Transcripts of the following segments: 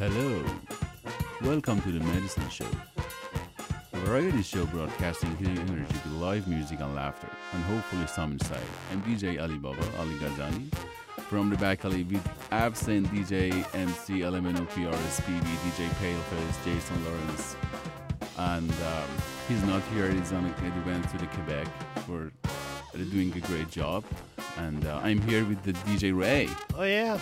Hello, welcome to the Medicine Show, a variety show broadcasting healing energy to live music and laughter, and hopefully some insight. I'm DJ Ali Baba, Ali Ghazani, from the back alley with absent DJ MC LMNOP RSPB, DJ Paleface, Jason Lawrence, and he's not here, he went to the Quebec for doing a great job, and I'm here with the DJ Ray. Oh yeah.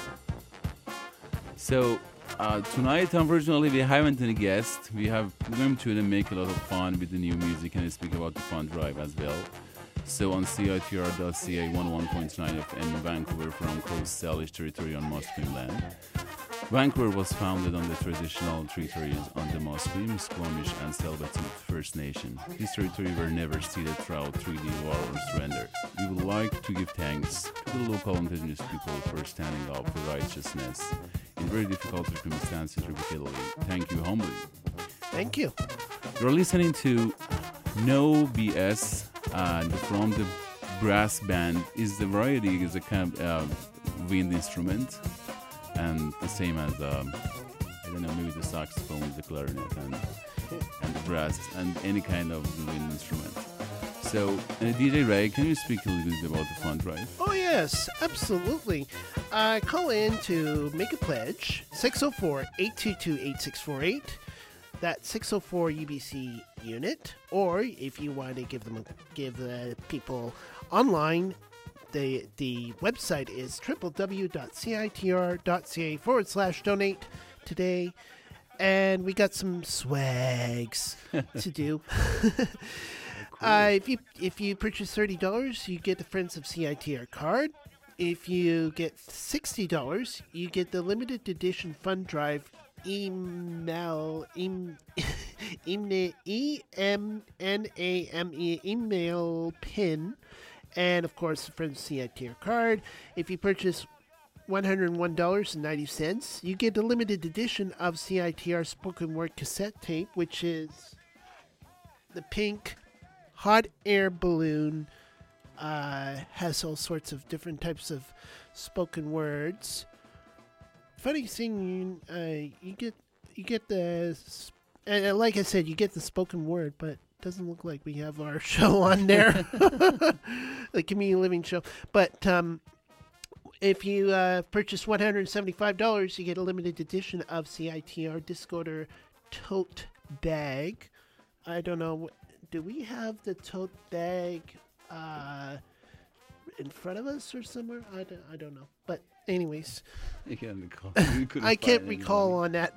So tonight, unfortunately, we haven't any guest. We're going to make a lot of fun with the new music and speak about the fund drive as well. So on CITR.ca 101.9 FM in Vancouver from Coast Salish territory on Musqueam land. Vancouver was founded on the traditional territories on the Musqueam, Squamish and Tsleil-Waututh First Nation. These territories were never ceded throughout treaty, war or surrender. We would like to give thanks to the local indigenous people for standing up for righteousness in very difficult circumstances repeatedly. Thank you humbly. Thank you. You're listening to No BS, and from the brass band is the variety, is a kind of wind instrument, and the same as I don't know, maybe the saxophone, the clarinet, and the brass, and any kind of wind instrument. So, DJ Ray, can you speak a little bit about the fund drive? Oh yes, absolutely. Call in to make a pledge, 604-822-8648. That's 604 UBC unit. Or if you want to give people online, the website is www.citr.ca/donate today. And we got some swags to do. If you purchase $30, you get the Friends of CITR card. If you get $60, you get the limited edition fund drive email pin, and of course the Friends of CITR card. If you purchase $101.90, you get a limited edition of CITR spoken word cassette tape, which is the pink hot air balloon. Has all sorts of different types of spoken words. Funny thing, you get the, like I said, you get the spoken word, but it doesn't look like we have our show on there, the community living show. But if you purchase $175, you get a limited edition of CITR Discoder tote bag. I don't know, do we have the tote bag in front of us or somewhere? I don't know. But anyways, I can't recall. I can't recall on that.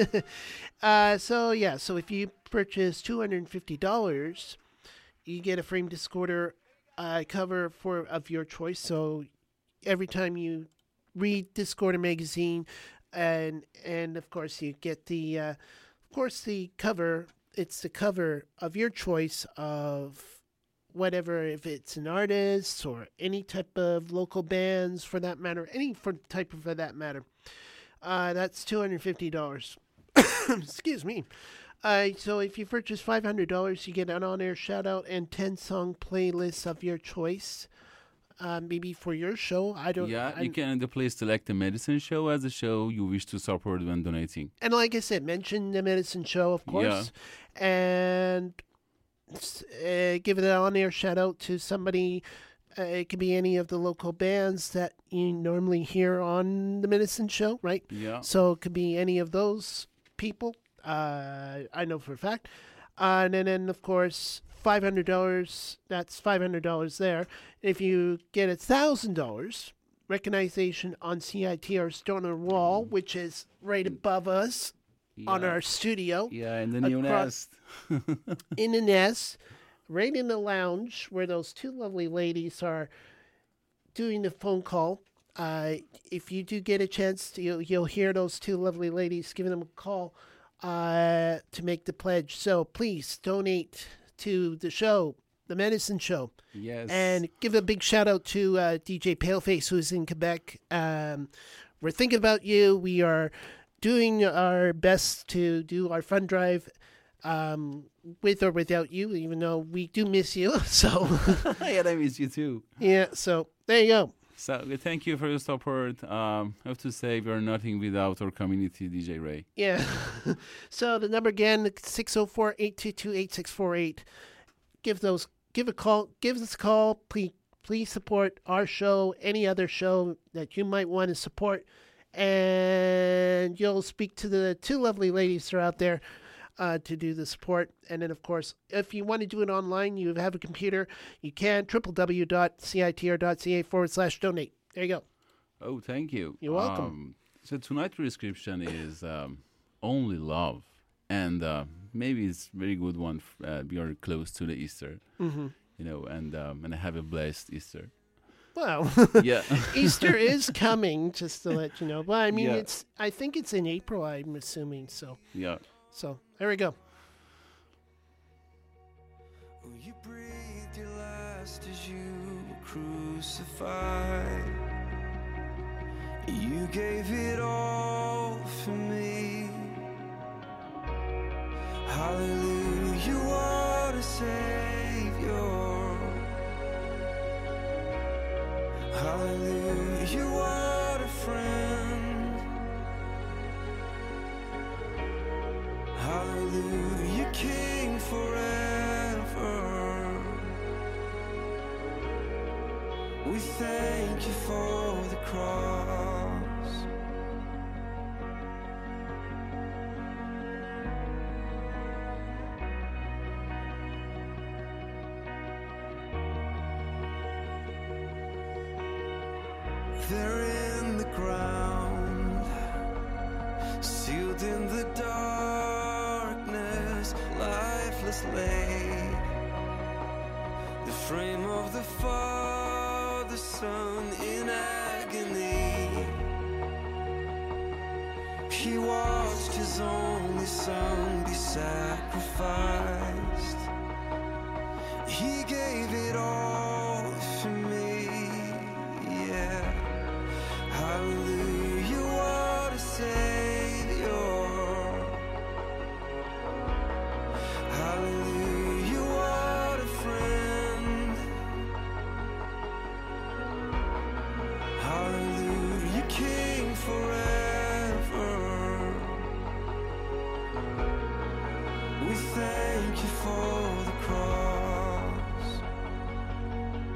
So if you purchase $250, you get a frame Discoder cover of your choice. So every time you read Discoder magazine, and of course you get the cover. It's the cover of your choice of whatever, if it's an artist or any type of local bands for that matter, for that matter. That's $250. Excuse me. So if you purchase $500, you get an on-air shout-out and 10-song playlists of your choice. Maybe for your show. You can please select the Medicine Show as a show you wish to support when donating. And like I said, mention the Medicine Show, of course. Yeah. And give it an on-air shout-out to somebody. It could be any of the local bands that you normally hear on the Medicine Show, right? Yeah. So it could be any of those people. I know for a fact. And then, of course, $500, that's $500 there. If you get $1,000, recognition on CITR Stoner Wall, which is right above us on our studio. Yeah, in the new nest. In the nest, right in the lounge where those two lovely ladies are doing the phone call. If you do get a chance, you'll hear those two lovely ladies giving them a call to make the pledge. So please donate to the show, the Medicine Show. Yes. And give a big shout out to DJ Paleface, who's in Quebec. We're thinking about you. We are doing our best to do our fund drive with or without you, even though we do miss you. So yeah, I miss you too. Yeah, so there you go. So we thank you for your support. I have to say we are nothing without our community, DJ Ray. Yeah. So the number again, 604-822-8648. Give us a call. Please support our show, any other show that you might want to support. And you'll speak to the two lovely ladies that are out there to do the support. And then, of course, if you want to do it online, you have a computer, you can, www.citr.ca/donate. There you go. Oh, thank you. You're welcome. So tonight's prescription is only love. And maybe it's a very good one. We are close to the Easter, Mm-hmm. and have a blessed Easter. Well, Yeah. Easter is coming, just to let you know. But I mean, Yeah. I think it's in April, I'm assuming. So Yeah. there we go. You breathed your last as you were crucified. You gave it all for me. Hallelujah, what a Savior. Hallelujah, what a friend. Hallelujah, King forever. We thank you for the cross. They're in the ground, sealed in the darkness, lifeless laid. The frame of the Father, Son in agony. He watched his only Son be sacrificed. He gave it all for me, yeah. Hallelujah, what a Savior. Hallelujah, what a friend. Hallelujah, King forever. We thank you for the cross.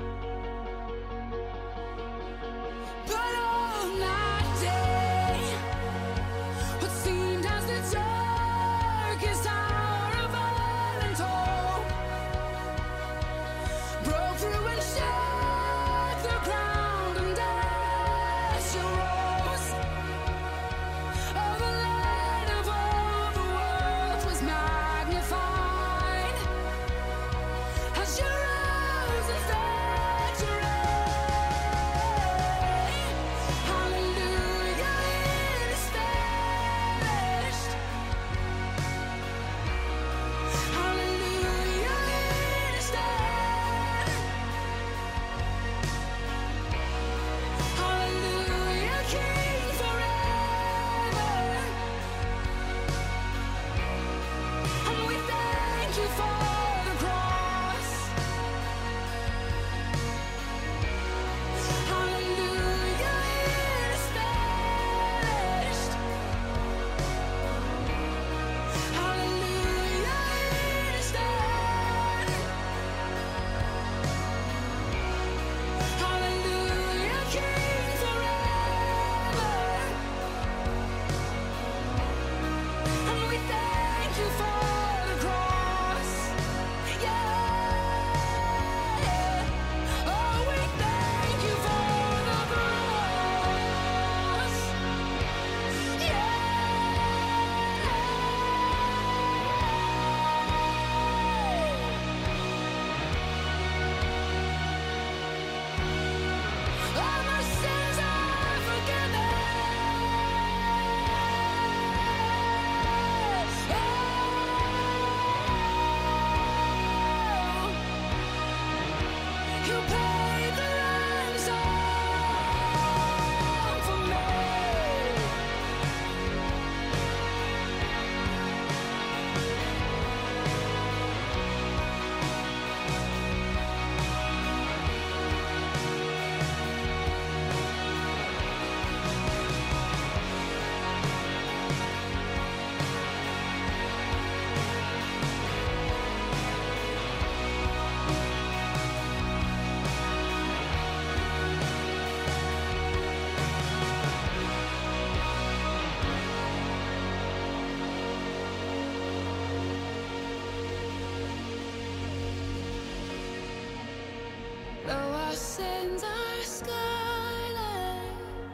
sins are scarlet.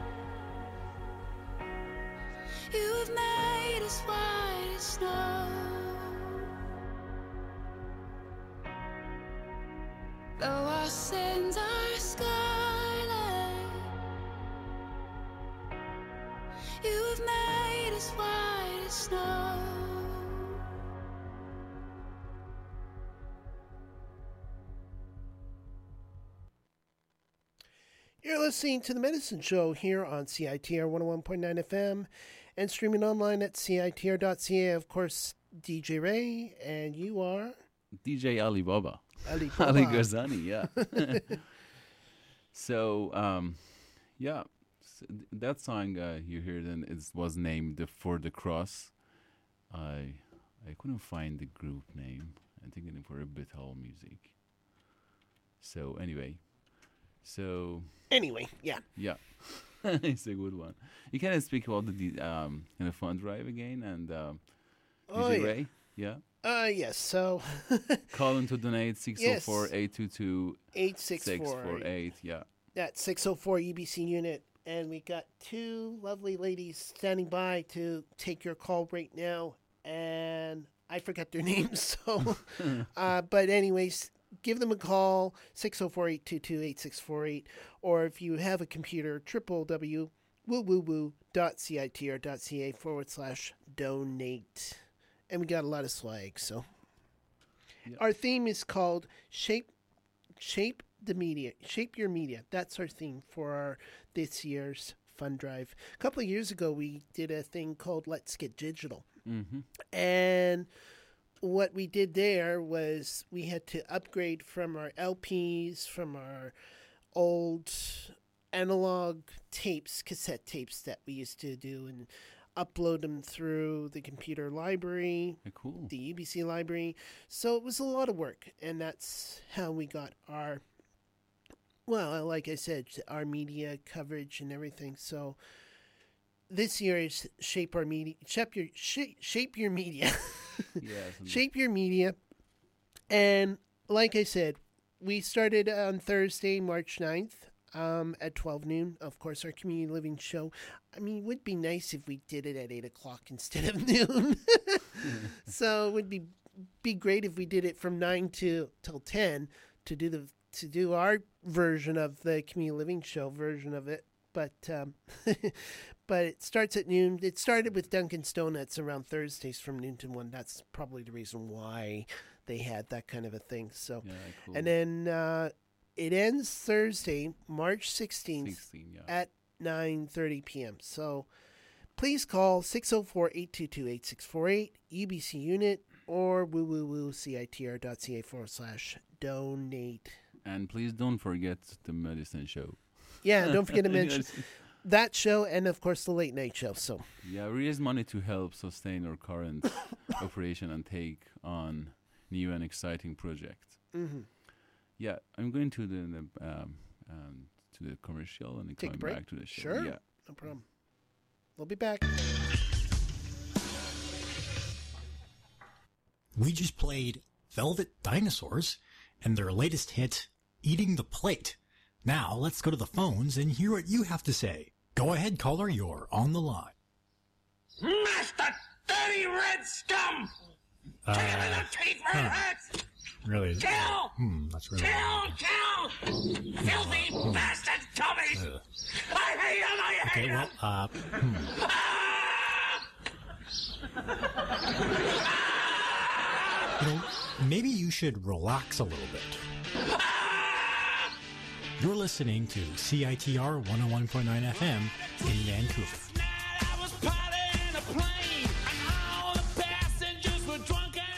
You have made us white as snow. Though our sins are scarlet, you have made us white as snow. You're listening to The Medicine Show here on CITR 101.9 FM and streaming online at CITR.ca. Of course, DJ Ray, and you are DJ Alibaba. Ali Ali Baba. Ghazani, yeah. So, that song you heard and it was named For the Cross. I couldn't find the group name. I'm thinking for a bit all music. So anyway, Yeah. yeah, it's a good one. You can speak about the fund drive again and Oh, DJ yeah. Ray, yeah. Yes, so Call in to donate 604-822-6648, 8648. yeah. That 604 UBC unit. And we got two lovely ladies standing by to take your call right now. And I forgot their names. So, but anyways, give them a call, 604-822-8648. Or if you have a computer, www.citr.ca/donate. And we got a lot of swag, so. Yeah. Our theme is called Shape the Media. Shape Your Media. That's our theme for this year's fund drive. A couple of years ago, we did a thing called Let's Get Digital. Mm-hmm. And what we did there was we had to upgrade from our LPs, from our old analog tapes, cassette tapes that we used to do, and upload them through the computer library, Cool. the UBC library. So it was a lot of work, and that's how we got our, well, like I said, our media coverage and everything. So this year is shape our media, shape your media, Yes. shape your media. And like I said, we started on Thursday, March 9th. At 12 noon, of course, our community living show. I mean, it would be nice if we did it at 8 o'clock instead of noon. So it would be great if we did it from 9 till 10 to do our version of the community living show version of it. But but it starts at noon. It started with Dunkin' Donuts around Thursdays from noon to 1. That's probably the reason why they had that kind of a thing. So, Yeah, cool. and then it ends Thursday, March 16th 16, yeah. at 9:30 p.m. So please call 604-822-8648 UBC unit or www.citr.ca/donate. And please don't forget the medicine show. Yeah, don't forget to mention that show and of course the late night show. So Yeah, raise money to help sustain our current operation and take on new and exciting projects. mm-hmm. Yeah, I'm going to the commercial and then Take a coming break? back to the show. Sure. Yeah. No problem. We'll be back. We just played Velvet Dinosaurs and their latest hit, Eating the Plate. Now let's go to the phones and hear what you have to say. Go ahead, caller, you're on the line. Master dirty red scum! Take it in the teeth, red hats! Really? Kill! That's really Kill! Filthy bastard Tommy! I hate him! I hate Okay, him! well, You know, maybe you should relax a little bit. You're listening to CITR 101.9 FM in Vancouver. I was piloting a plane, and all the passengers were drunk and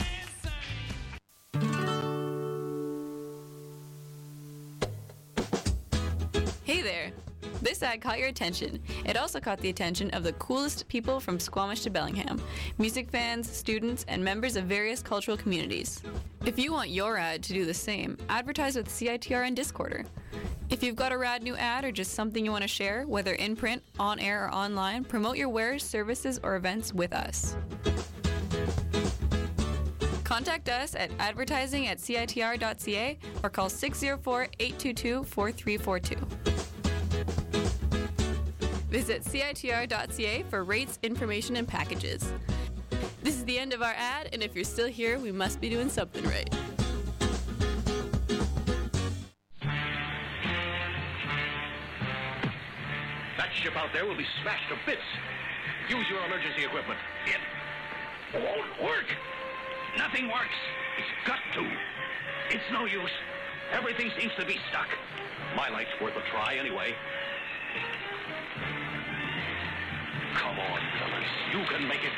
insane. Hey there! This ad caught your attention. It also caught the attention of the coolest people from Squamish to Bellingham, music fans, students, and members of various cultural communities. If you want your ad to do the same, advertise with CITR and Discorder. If you've got a rad new ad or just something you want to share, whether in print, on air, or online, promote your wares, services, or events with us. Contact us at advertising@citr.ca or call 604-822-4342. Visit citr.ca for rates, information, and packages. This is the end of our ad, and if you're still here, we must be doing something right. That ship out there will be smashed to bits. Use your emergency equipment. It won't work. Nothing works. It's got to. It's no use. Everything seems to be stuck. My light's worth a try anyway. Come on, fellas. You can make it.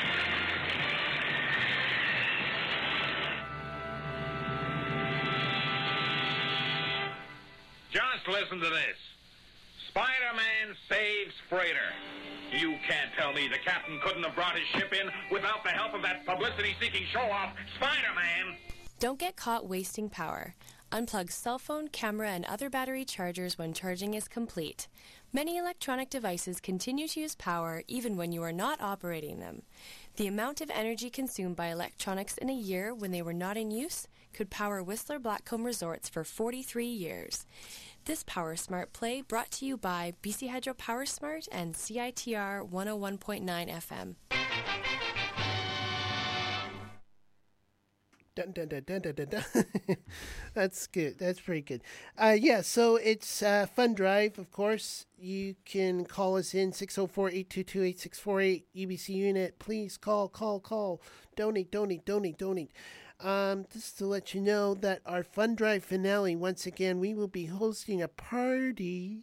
Just listen to this. Spider-Man saves freighter. You can't tell me the captain couldn't have brought his ship in without the help of that publicity-seeking show-off, Spider-Man. Don't get caught wasting power. Unplug cell phone, camera, and other battery chargers when charging is complete. Many electronic devices continue to use power even when you are not operating them. The amount of energy consumed by electronics in a year when they were not in use could power Whistler Blackcomb Resorts for 43 years. This Power Smart play brought to you by BC Hydro Power Smart and CITR 101.9 FM. Dun, dun, dun, dun, dun, dun, dun. That's good. That's pretty good. Yeah, so it's Fun Drive, of course. You can call us in 604-822-8648, UBC unit. Please call. Donate. Just to let you know that our Fun Drive finale, once again, we will be hosting a party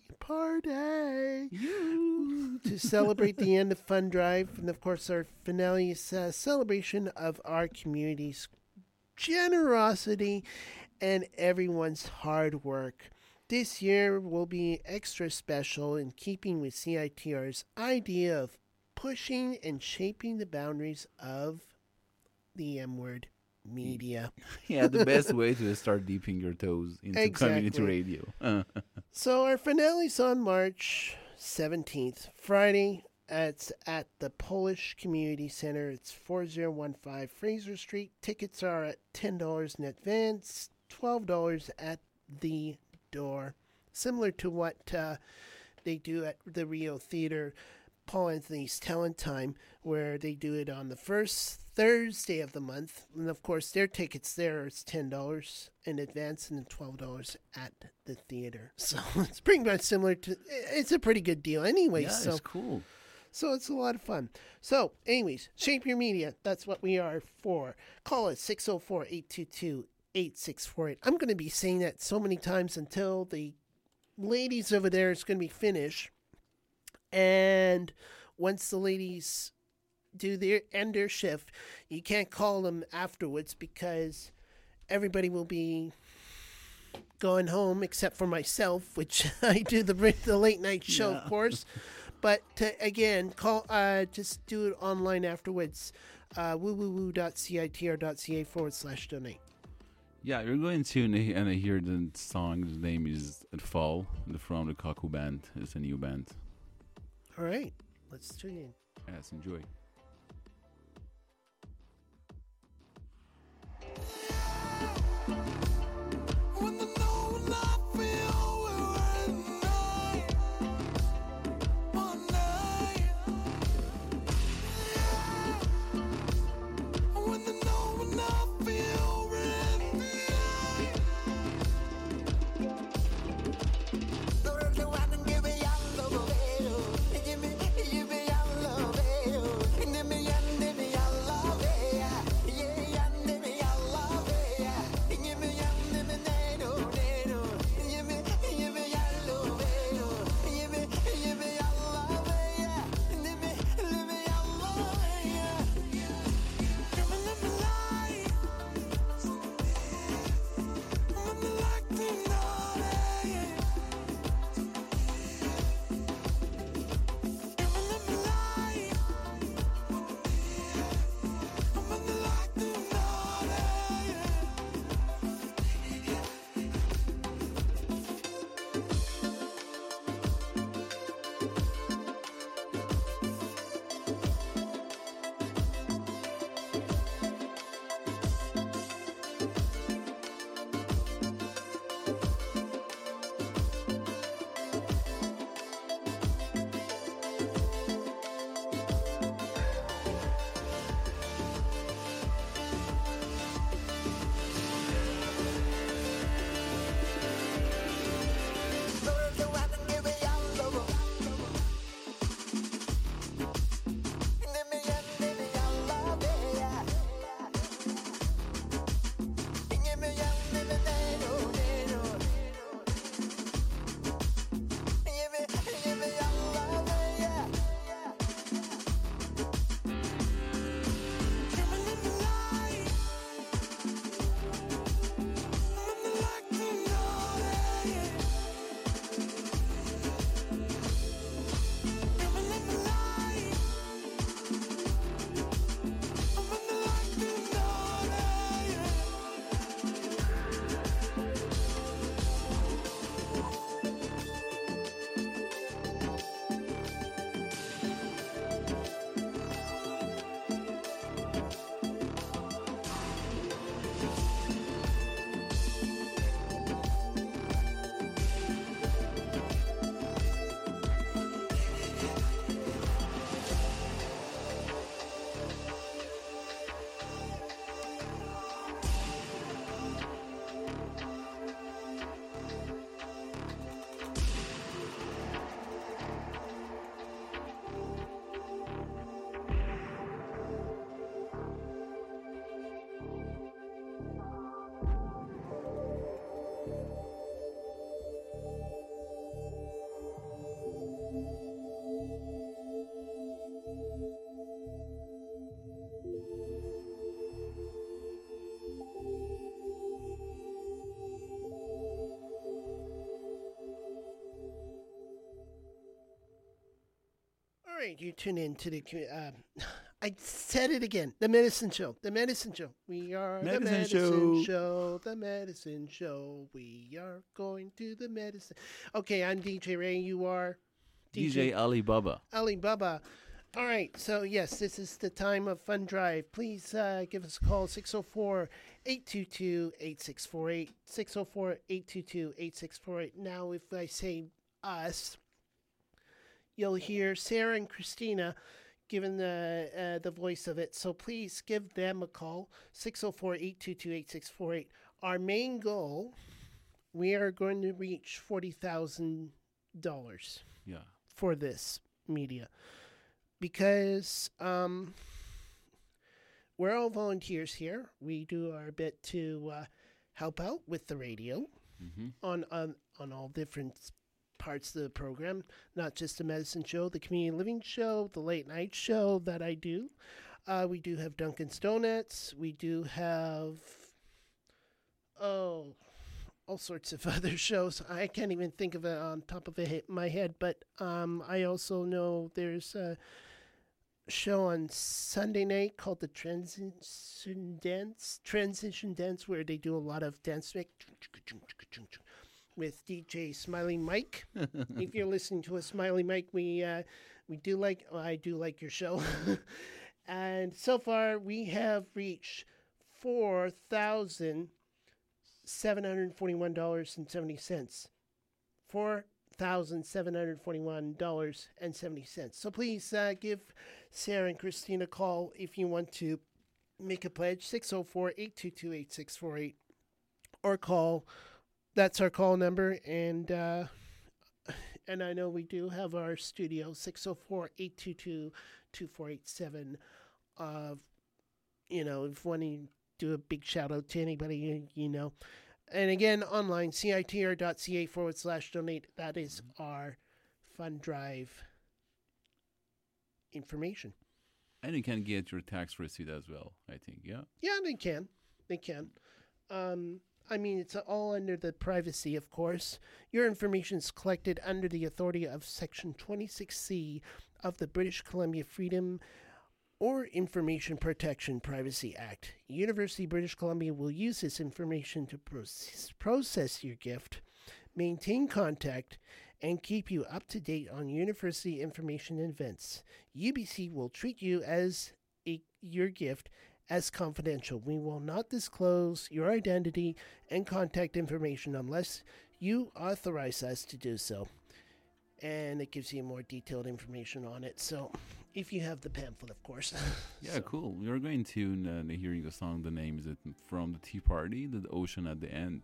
to celebrate the end of Fun Drive. And, of course, our finale is a celebration of our community's generosity and everyone's hard work. This year will be extra special in keeping with CITR's idea of pushing and shaping the boundaries of the M-word media. Yeah, the best way to start dipping your toes into community radio. So our finale's on March 17th, Friday. It's at the Polish Community Center. It's 4015 Fraser Street. Tickets are at $10 in advance, $12 at the door. Similar to what they do at the Rio Theater, Paul Anthony's Talent Time, where they do it on the first Thursday of the month. And, of course, their tickets there is $10 in advance and then $12 at the theater. So it's pretty much similar to... It's a pretty good deal anyway. Yeah, so it's cool. So it's a lot of fun. So, anyways, Shape Your Media. That's what we are for. Call us 604-822-8648. I'm going to be saying that so many times until the ladies over there is going to be finished. And once the ladies do end their shift, you can't call them afterwards because everybody will be going home except for myself, which I do the late night show, of course. But again, call. Just do it online afterwards. www.citr.ca/donate. Yeah, you're going to and I hear the song. The name is "At Fall" from the Kaku Band. It's a new band. All right, let's tune in. Yes, enjoy. Give me young love, right, you tune in to the. I said it again. The Medicine Show. The Medicine Show. We are the Medicine Medicine Show. Show. The Medicine Show. We are going to the medicine. Okay, I'm DJ Ray. You are DJ Alibaba. Alibaba. All right, so yes, this is the time of Fun Drive. Please give us a call, 604-822-8648, 604-822-8648. Now, if I say us, you'll hear Sarah and Christina giving the voice of it. So please give them a call, 604-822-8648. Our main goal, we are going to reach $40,000 Yeah. for this media. Because we're all volunteers here. We do our bit to help out with the radio on all different parts of the program, not just the Medicine Show, the Community Living Show, the Late Night Show that I do. We do have Dunkin's Donuts. We do have, all sorts of other shows. I can't even think of it on top of my head, but I also know there's a show on Sunday night called the Transition Dance, where they do a lot of dance with DJ Smiley Mike. If you're listening to us, Smiley Mike, I do like your show. And so far we have reached $4,741.70. $4,741.70. So please give Sarah and Christina a call if you want to make a pledge, 604-822-8648, or call. That's our call number, and I know we do have our studio, 604-822-2487. If you want to do a big shout out to anybody, And again, online, citr.ca/donate. That is our Fun Drive information. And you can get your tax receipt as well, I think, yeah? Yeah, they can. It's all under the privacy, of course. Your information is collected under the authority of Section 26C of the British Columbia Freedom or Information Protection Privacy Act. University of British Columbia will use this information to process your gift, maintain contact, and keep you up to date on university information and events. UBC will treat you as your gift as confidential. We will not disclose your identity and contact information unless you authorize us to do so. And it gives you more detailed information on it. So, if you have the pamphlet, of course. Yeah, cool. We are going to hearing a song. The name is from the Tea Party, the Ocean at the End.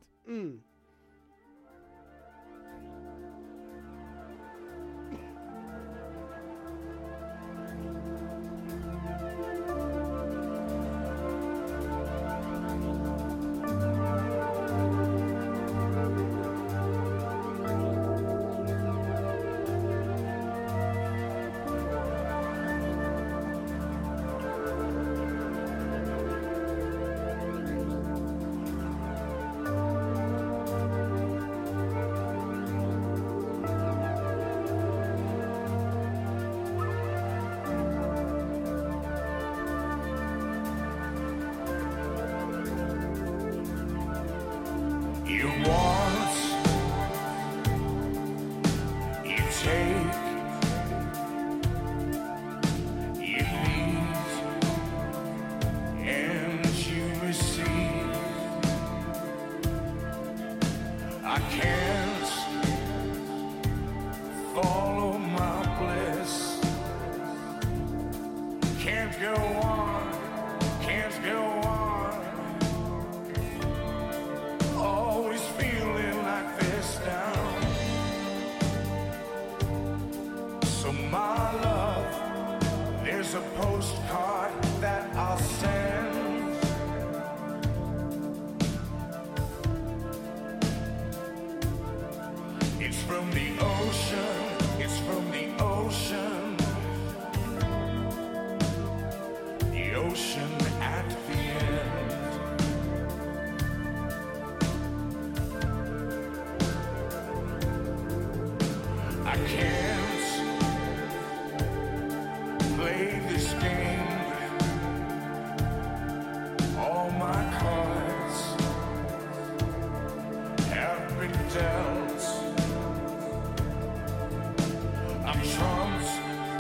trumps.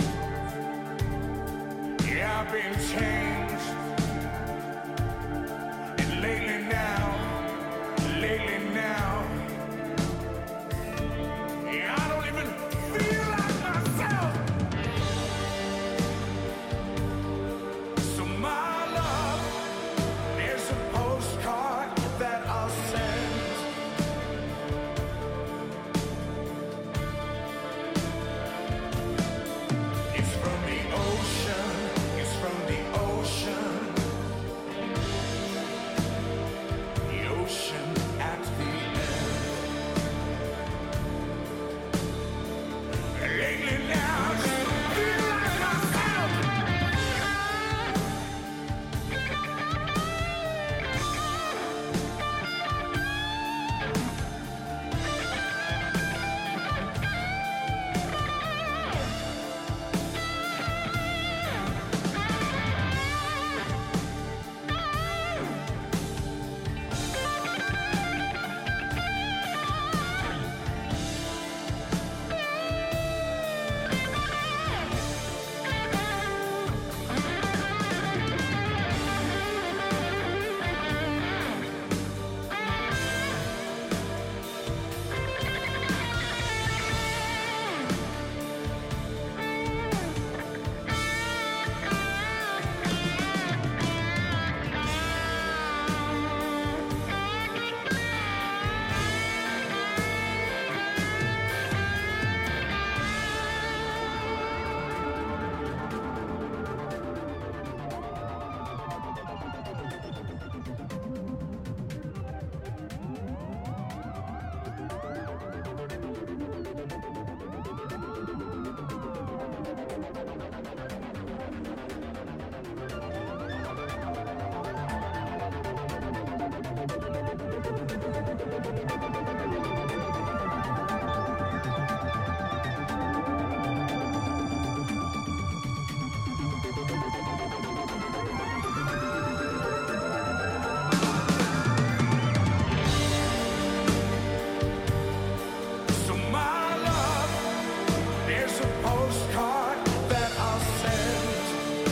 Yeah, I've been changed. And lately now, yeah, I don't even feel like myself. So my love, there's a postcard that I'll send. It's from the ocean, it's from the ocean. The ocean at the end. Lately now, I just feel like myself. So my love, there's a postcard that I'll send.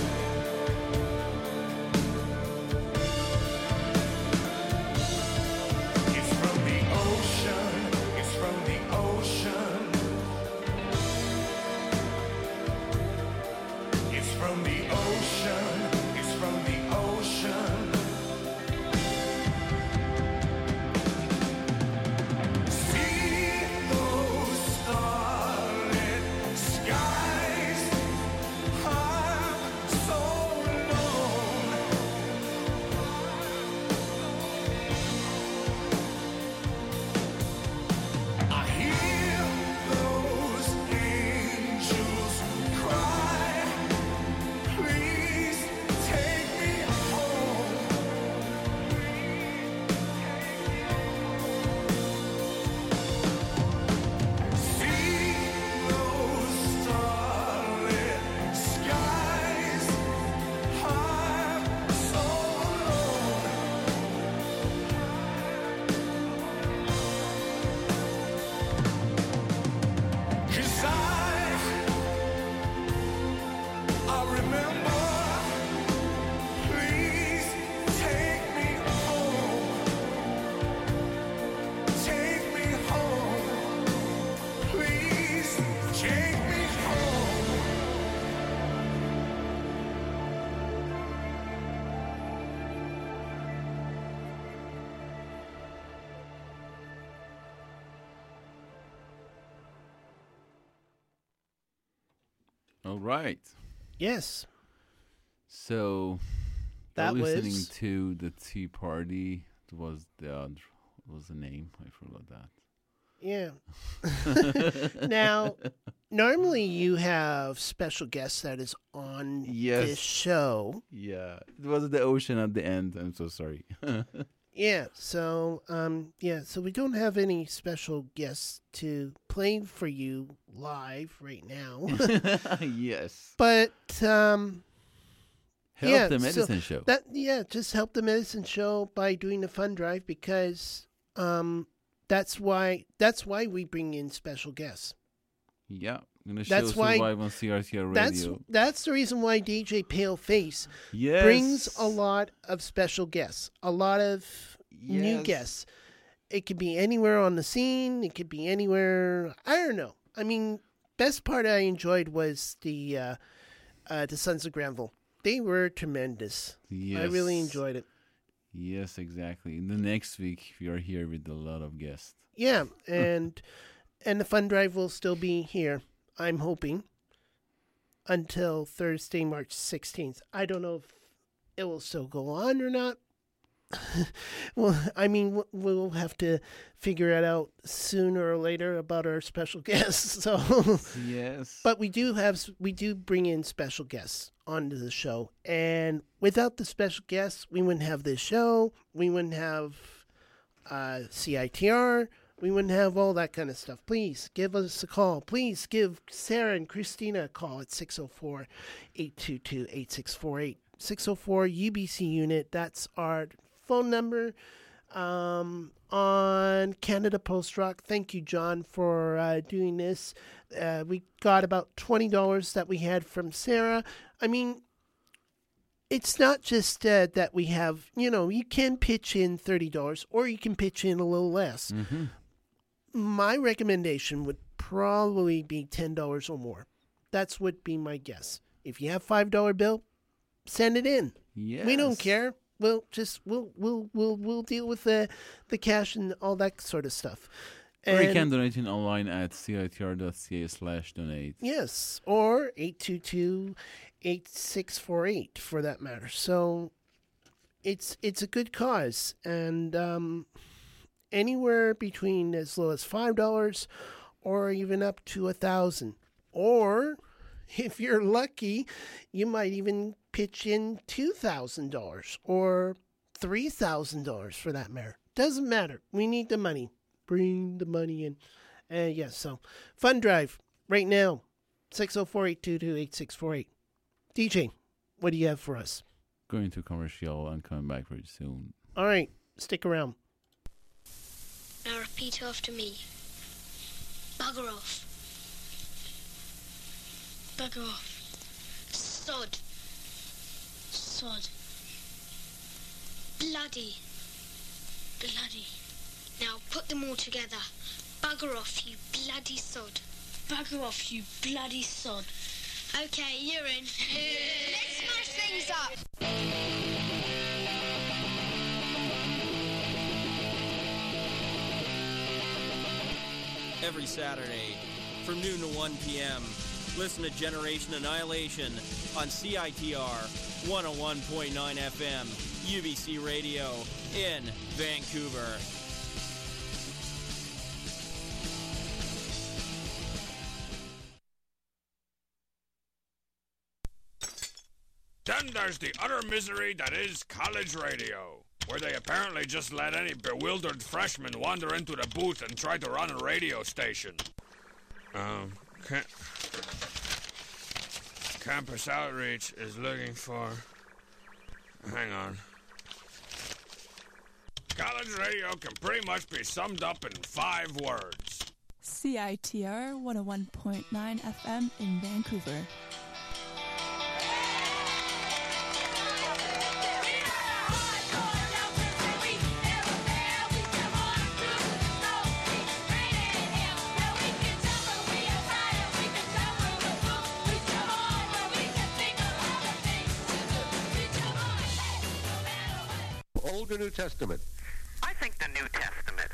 It's from the ocean, it's from the ocean. It's from the ocean, it's from the ocean. See those starlit skies. I'm so alone. I hear those angels cry. Please take me home. See those starlit skies. I'm so alone. 'Cause I remember. Please take me home. Take me home. Please take me home. All right. Yes. So, That you're listening was- to the Tea Party. What was the name? I forgot that. Yeah. Now, normally you have special guests that is on Yes. this show. Yeah, it was the ocean at the end. I'm so sorry. Yeah. So, so we don't have any special guests to play for you live right now. Yes. But Help yeah, the so medicine show. Just help the medicine show by doing the fund drive because that's why we bring in special guests. Yeah, I'm gonna That's show why- Survive on CRTR Radio. That's the reason why DJ Paleface Yes. brings a lot of special guests, a lot of new Yes. guests. It could be anywhere on the scene. It could be anywhere. I don't know. I mean, best part I enjoyed was the Sons of Granville. They were tremendous. Yes. I really enjoyed it. Yes, exactly. In the next week, we are here with a lot of guests. Yeah, and the fund drive will still be here, I'm hoping, until Thursday, March 16th. I don't know if it will still go on or not. Well, I mean, we'll have to figure it out sooner or later about our special guests. So, Yes. but we do bring in special guests onto the show, and without the special guests, we wouldn't have this show. We wouldn't have CITR. We wouldn't have all that kind of stuff. Please give us a call. Please give Sarah and Christina a call at 604-822-8648. 604 UBC unit. That's our phone number on Canada Post Rock. Thank you, John, for doing this. We got about $20 that we had from Sarah. I mean, it's not just that we have, you can pitch in $30 or you can pitch in a little less. Mm-hmm. My recommendation would probably be $10 or more. That's would be my guess. If you have $5 bill, send it in. Yes. We don't care. We'll deal with the cash and all that sort of stuff. Or you And- can donate in online at citr.ca/donate. Yes, or 822-8648 for that matter. So it's a good cause, and anywhere between as low as $5 or even up to $1,000. Or if you're lucky, you might even pitch in $2,000 or $3,000 for that matter. Doesn't matter. We need the money. Bring the money in. Yes, so fund drive right now, 604-822-8648. DJ, what do you have for us? Going to commercial and coming back very soon. All right, stick around. Now repeat after me. Bugger off. Bugger off. Sod. Sod. Bloody. Bloody. Now put them all together. Bugger off, you bloody sod. Bugger off, you bloody sod. Okay, you're in. Let's smash things up. Every Saturday from noon to 1 p.m. Listen to Generation Annihilation on CITR 101.9 FM, UBC Radio in Vancouver. Then there's the utter misery that is college radio, where they apparently just let any bewildered freshman wander into the booth and try to run a radio station. Campus Outreach is looking for... Hang on. College radio can pretty much be summed up in 5 words. CITR 101.9 FM in Vancouver. Old or New Testament? I think the New Testament.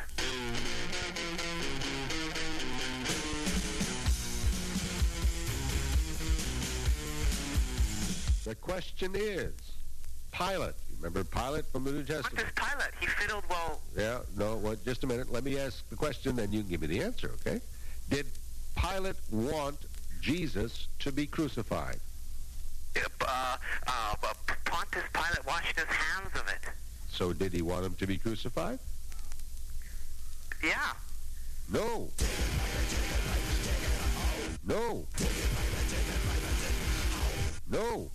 The question is, Pilate. You remember Pilate from the New Testament? What does Pilate? He fiddled well. Yeah, no, well, just a minute. Let me ask the question, then you can give me the answer, okay? Did Pilate want Jesus to be crucified? Pontius Pilate washed his hands of it. So did he want him to be crucified? Yeah. No. No. No.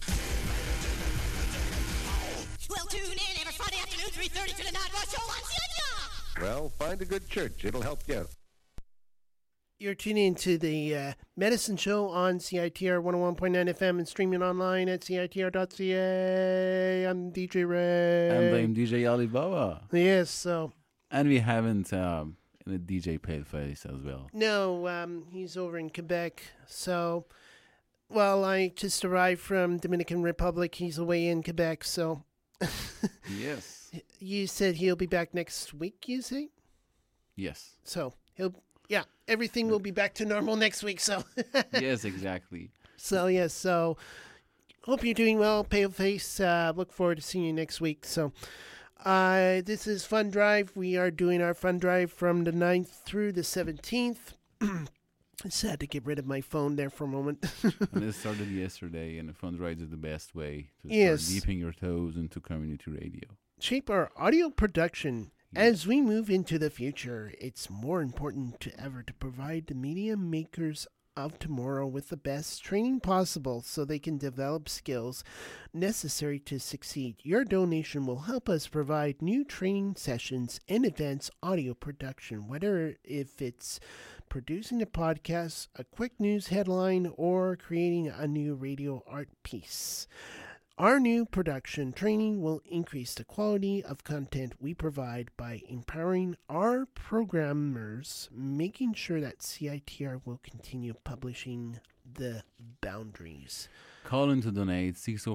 Well, tune in every Friday afternoon, 3:30 to the Night Watch Show on CITR. Well, find a good church. It'll help you out. You're tuning into the Medicine Show on CITR 101.9 FM and streaming online at CITR.ca. I'm DJ Ray. And I'm DJ Alibaba. Yes, so. And we haven't a DJ Paleface as well. No, he's over in Quebec. So, well, I just arrived from Dominican Republic. He's away in Quebec, so. Yes. You said he'll be back next week, you say? Yes. So, everything will be back to normal next week, so. Yes, exactly. So, yes, so hope you're doing well, Paleface. Look forward to seeing you next week. So, this is Fun Drive. We are doing our Fun Drive from the 9th through the 17th. I just had to get rid of my phone there for a moment. And it started yesterday, and the Fun Drive is the best way to Yes. start dipping your toes into community radio. Shape our audio production. As we move into the future, it's more important than ever to provide the media makers of tomorrow with the best training possible so they can develop skills necessary to succeed. Your donation will help us provide new training sessions and advanced audio production, whether if it's producing a podcast, a quick news headline, or creating a new radio art piece. Our new production training will increase the quality of content we provide by empowering our programmers, making sure that CITR will continue publishing the boundaries. Call in to donate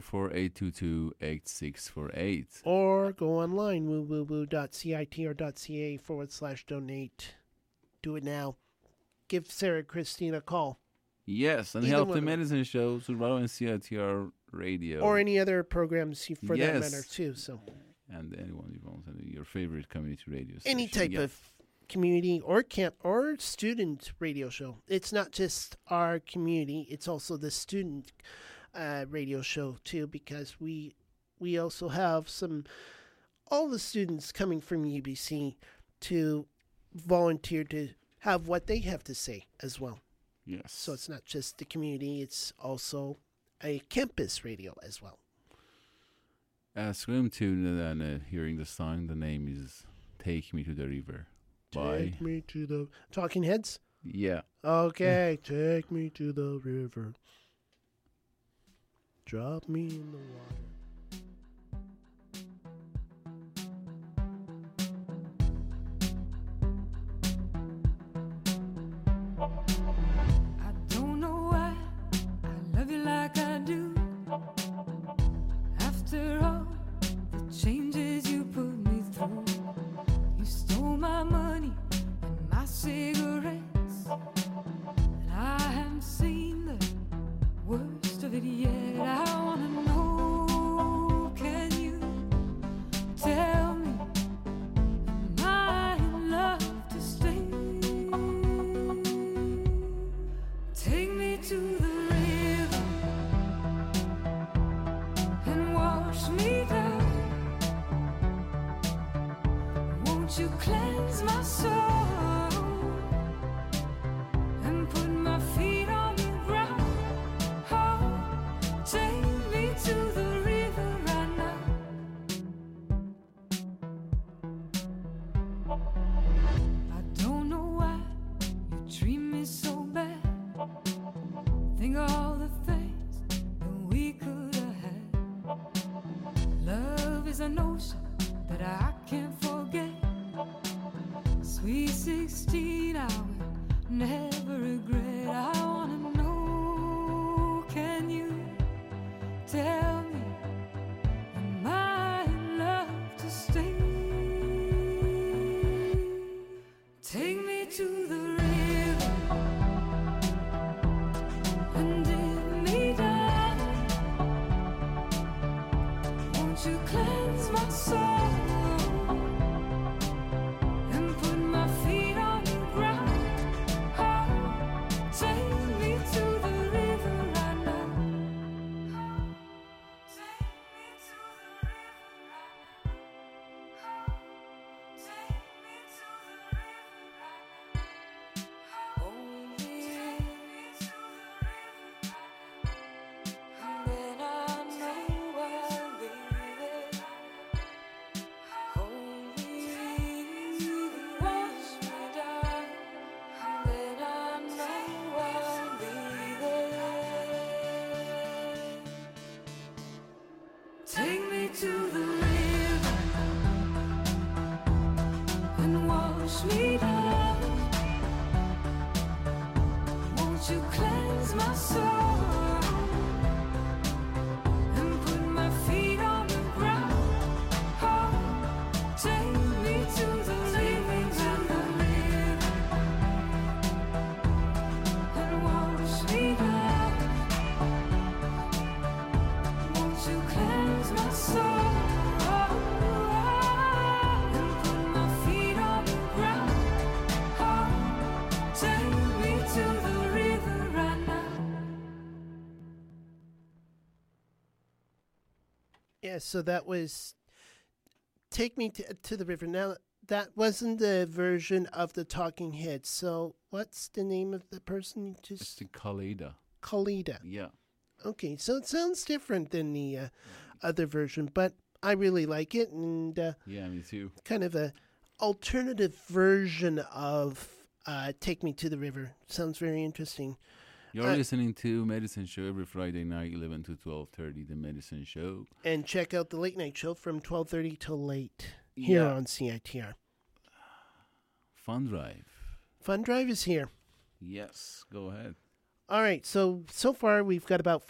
604-822-8648. Or go online, www.citr.ca/donate. Do it now. Give Sarah Christine a call. Yes, and Either help one the of them. medicine show to run on CITR radio. Or any other programs for that Yes. matter, too. So And anyone you want, and your favorite community radio station. any type of community or camp or student radio show. It's not just our community; it's also the student radio show too, because we also have all the students coming from UBC to volunteer to have what they have to say as well. Yes. So it's not just the community; it's also a campus radio as well. Swim tune and hearing the song. The name is "Take Me to the River" by Take me to the Talking Heads. Yeah. Okay, take me to the river. Drop me in the water. I don't know why I love you like I do. After all the changes you put me through, you stole my money and my cigarettes, and I haven't seen the worst of it yet. I wanna know, can you tell me, am I in love to stay? Take me to the river and wash me down. Won't you cleanse my soul and put my feet on the ground? Oh, take me to the river right now. I don't know why you treat me so bad. Think of all the things that we could have had. Love is an ocean that I can't forget. Sweet 16, I will never regret. I wanna know, can you tell me, am I in love to stay? Take me to the river and dip me down. Won't you cleanse my soul Yeah, so that was Take Me to the River. Now, that wasn't the version of the Talking Heads. So what's the name of the person you just... It's the Khalida. Khalida. Yeah. Okay, so it sounds different than the other version, but I really like it. And yeah, me too. Kind of a alternative version of Take Me to the River. Sounds very interesting. You're listening to Medicine Show every Friday night, 11 to 12:30, The Medicine Show. And check out the Late Night Show from 12:30 till late here on CITR. Fun Drive. Fun Drive is here. Yes, go ahead. All right, so far we've got about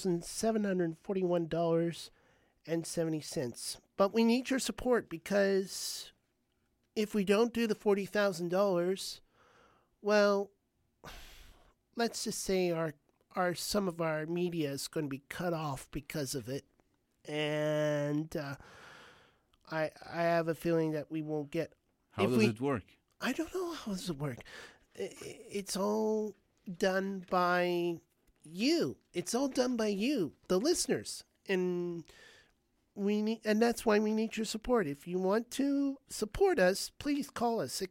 $4,741.70. But we need your support because if we don't do the $40,000, well, let's just say some of our media is going to be cut off because of it. And I have a feeling that we won't get... How does it work? I don't know how does it work. It's all done by you. It's all done by you, the listeners. And that's why we need your support. If you want to support us, please call us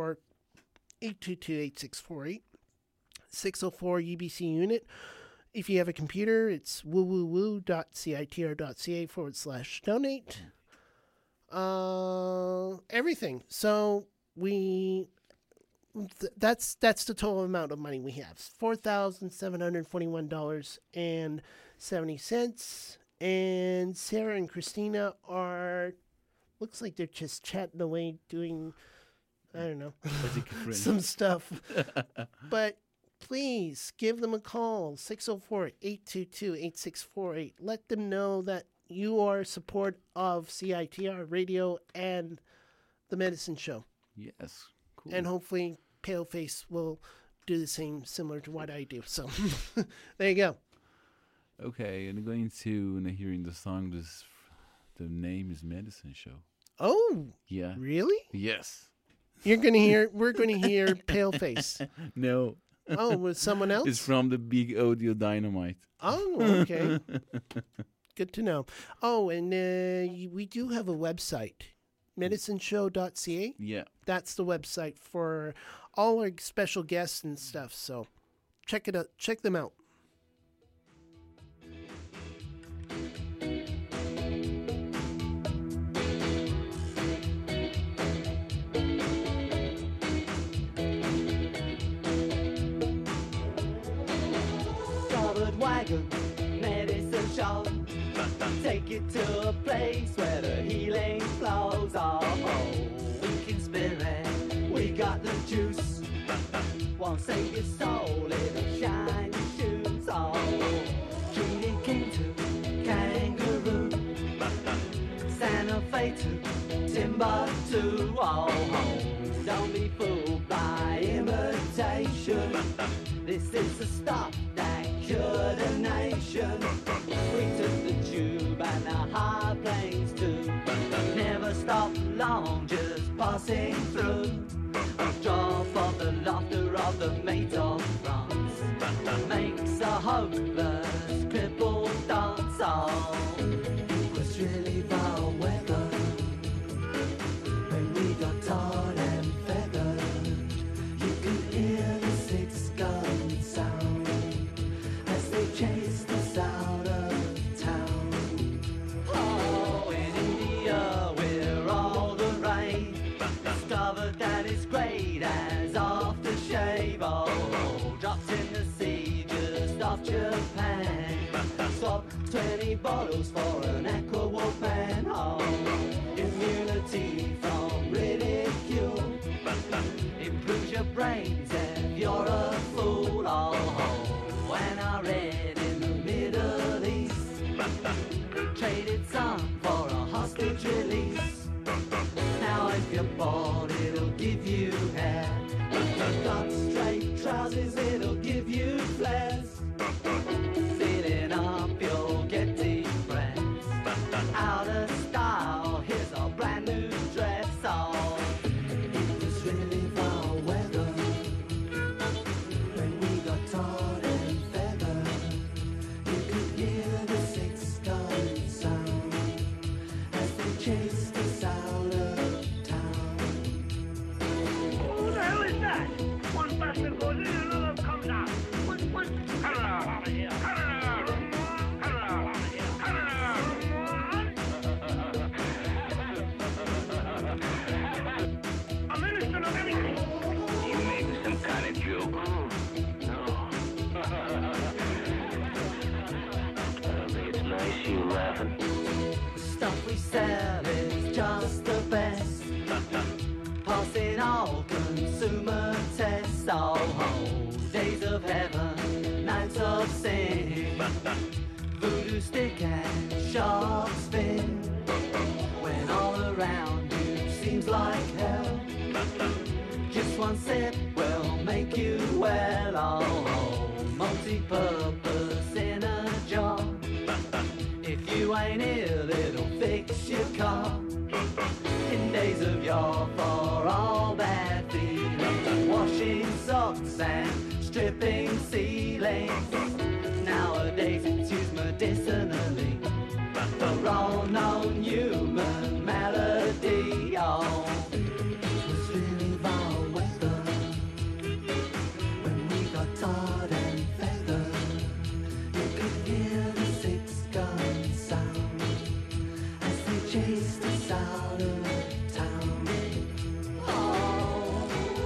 604-822-8648. 604 UBC unit. If you have a computer, it's www.citr.ca/donate. Everything. So that's the total amount of money we have. $4,741.70. And Sarah and Christina looks like they're just chatting away doing, I don't know, some stuff. But please give them a call, 604-822-8648. Let them know that you are support of CITR Radio and The Medicine Show. Yes, cool. And hopefully Paleface will do the same, similar to what I do. So there you go. Okay, and going to hearing the song, the name is Medicine Show. Oh, yeah. Really? Yes. We're going to hear Paleface. No. Oh, with someone else? It's from the Big Audio Dynamite. Oh, okay. Good to know. Oh, and we do have a website, medicineshow.ca. Yeah. That's the website for all our special guests and stuff. So check it out. Check them out. Wagon, medicine show. Take you to a place where the healing flows. Oh, we can spirit, we got the juice. Won't save your soul in the shiny shoes. Oh, Kitty King to Kangaroo, Santa Fe to Timbuktu. Oh, don't be fooled by imitation. This is the stuff that cured a nation. We took the tube and the high plains too. Never stop long, just passing through. Drop of the laughter of the mate of France makes a hopeless cripple dance. Oh, it was really foul weather when we got tarred and feathered. You could hear the six gun sound as they chased us out of town. Oh, in India we're all the rage. Discovered that it's great as aftershave. Oh, drops in the sea just off Japan. Swap 20 bottles for an aqua wolf pan. Oh, immunity from ridicule improves your brains if you're a fool. Oh, when I read in the Middle East, they traded some for a hostage release. Now if you're bored, it'll give you hair. If you've got straight trousers, it'll give you flares. Feeling up, you'll get depressed. Out of style, here's a brand new dress. Oh, it was really foul weather when we got tarred nice, you laughing? The stuff we sell is just the best. Passing all consumer tests. Oh, days of heaven, nights of sin. Voodoo stick and shark spin. When all around you seems like hell, just one sip will make you well. Oh, multi-purpose in a jar. If you ain't ill, it'll fix your car. In days of yore, for all bad feelings, washing socks and stripping ceilings. Nowadays it's used medicinally for all known human malady. Oh, it was really vile weather when we got tarred and feathered. You could hear the 6-gun sound as they chased us out of town. Oh.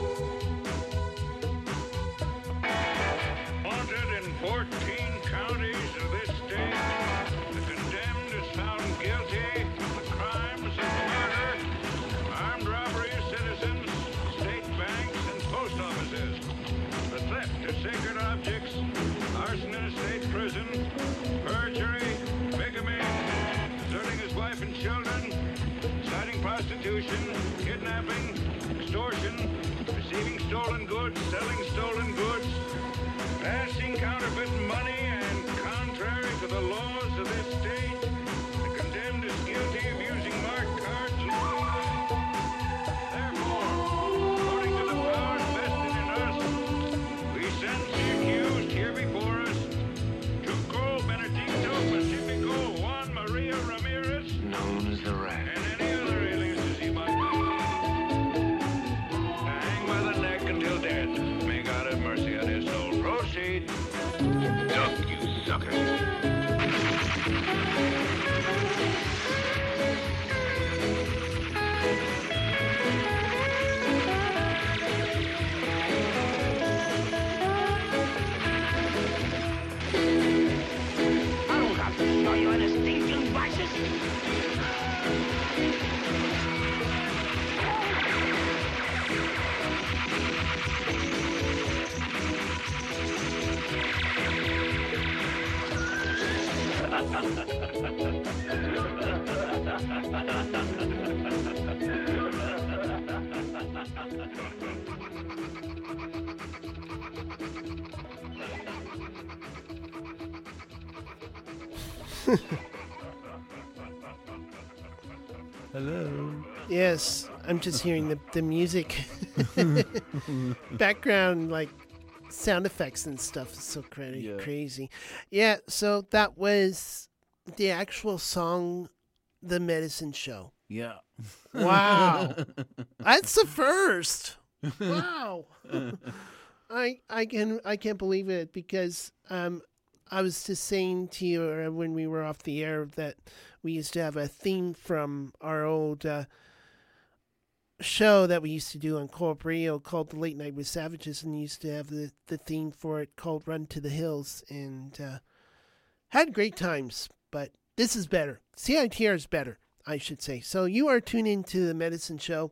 Wanted in 14 counties of this state, the condemned is found guilty of the crimes of murder, armed robbery of citizens, state banks, and post offices, the theft of sacred objects, arson in a state prison, perjury, bigamy, deserting his wife and children, inciting prostitution, kidnapping, extortion, receiving stolen goods, selling stolen goods, passing counterfeit money, and contrary to the laws of this state, the condemned is guilty of using marked cards and therefore, according to the powers vested in us, we sentence the accused here before us, Tuco Benedicto Pacifico Juan Maria Ramirez, Known as the Rat. and any other aliases he might have, to hang by the neck until dead. May God have mercy on his soul. Proceed. Duck, you sucker. I don't have to show you any stinking vices. Hello. Yes, I'm just hearing the music. Background, like, sound effects and stuff is so crazy. Yeah, so that was the actual song, The Medicine Show. Yeah. Wow. That's the first. Wow. I can't believe it because I was just saying to you when we were off the air that we used to have a theme from our old show that we used to do on Co-op Radio called The Late Night with Savages, and used to have the theme for it called Run to the Hills, and had great times, but this is better. CITR is better, I should say. So you are tuned into The Medicine Show,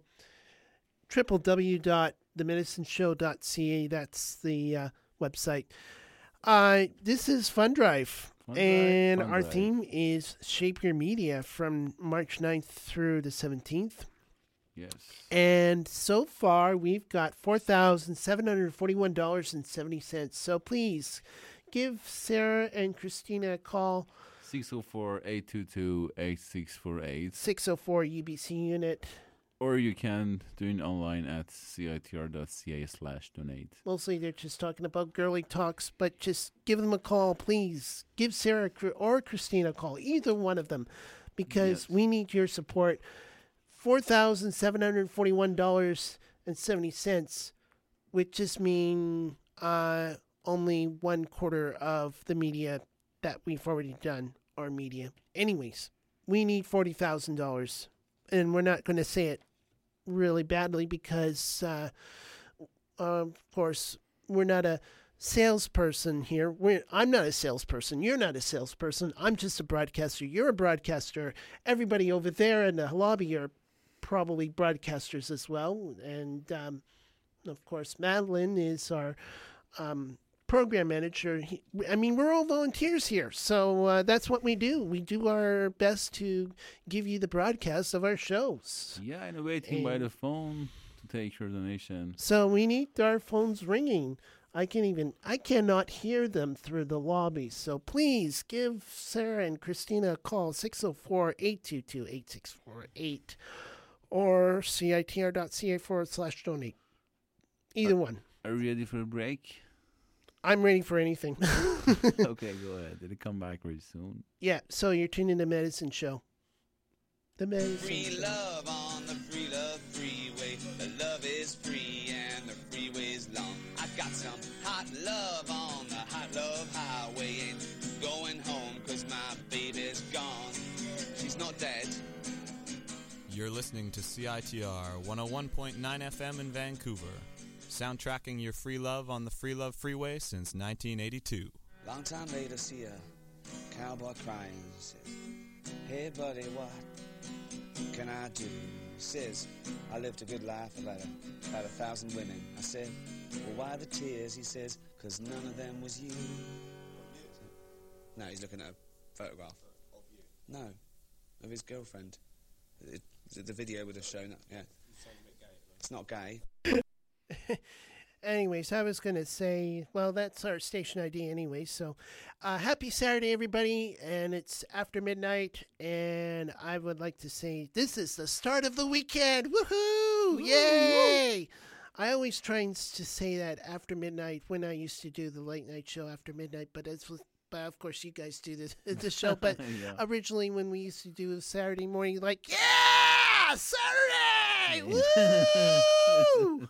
www.themedicineshow.ca. That's the website. This is Fun Drive. And our theme is Shape Your Media from March 9th through the 17th. Yes. And so far, we've got $4,741.70. So please give Sarah and Christina a call. 604-822-8648. 604 UBC unit. Or you can do it online at citr.ca/donate. Mostly they're just talking about girly talks, but just give them a call, please. Give Sarah or Christina a call, either one of them, because we need your support. $4,741.70, which just mean only 1/4 of the media that we've already done, our media. Anyways, we need $40,000, and we're not going to say it really badly because, of course, we're not a salesperson here. I'm not a salesperson. You're not a salesperson. I'm just a broadcaster. You're a broadcaster. Everybody over there in the lobby are probably broadcasters as well. And, of course, Madeline is our program manager. We're all volunteers here. So that's what we do. We do our best to give you the broadcast of our shows. Yeah, and waiting by the phone to take your donation. So we need our phones ringing. I cannot hear them through the lobby. So please give Sarah and Christina a call, 604-822-8648 or citr.ca/donate. Either one. Are you ready for a break? I'm ready for anything. Okay, go ahead. It'll come back very soon. Yeah, so you're tuning to Medicine Show. The Medicine Free Show. love on the free love freeway. The love is free and the freeway's long. I got some hot love on the hot love highway. Ain't going home 'cause my baby's gone. She's not dead. You're listening to CITR 101.9 FM in Vancouver, soundtracking your free love on the Free Love Freeway since 1982. Long time later, see a cowboy crying. Says, hey buddy, what can I do? Says, I lived a good life, about 1,000 women. I said, well, why the tears? He says, 'cause none of them was you. No, he's looking at a photograph. Of you? No, of his girlfriend. The video would have shown that, yeah. It's not gay. Anyways, I was going to say, well, that's our station ID anyway. So happy Saturday, everybody. And it's after midnight. And I would like to say this is the start of the weekend. Woohoo! Yay! I always try to say that after midnight when I used to do the late night show after midnight. But of course, you guys do the show. But Yeah. originally when we used to do Saturday morning, like, yeah, Saturday! Woo!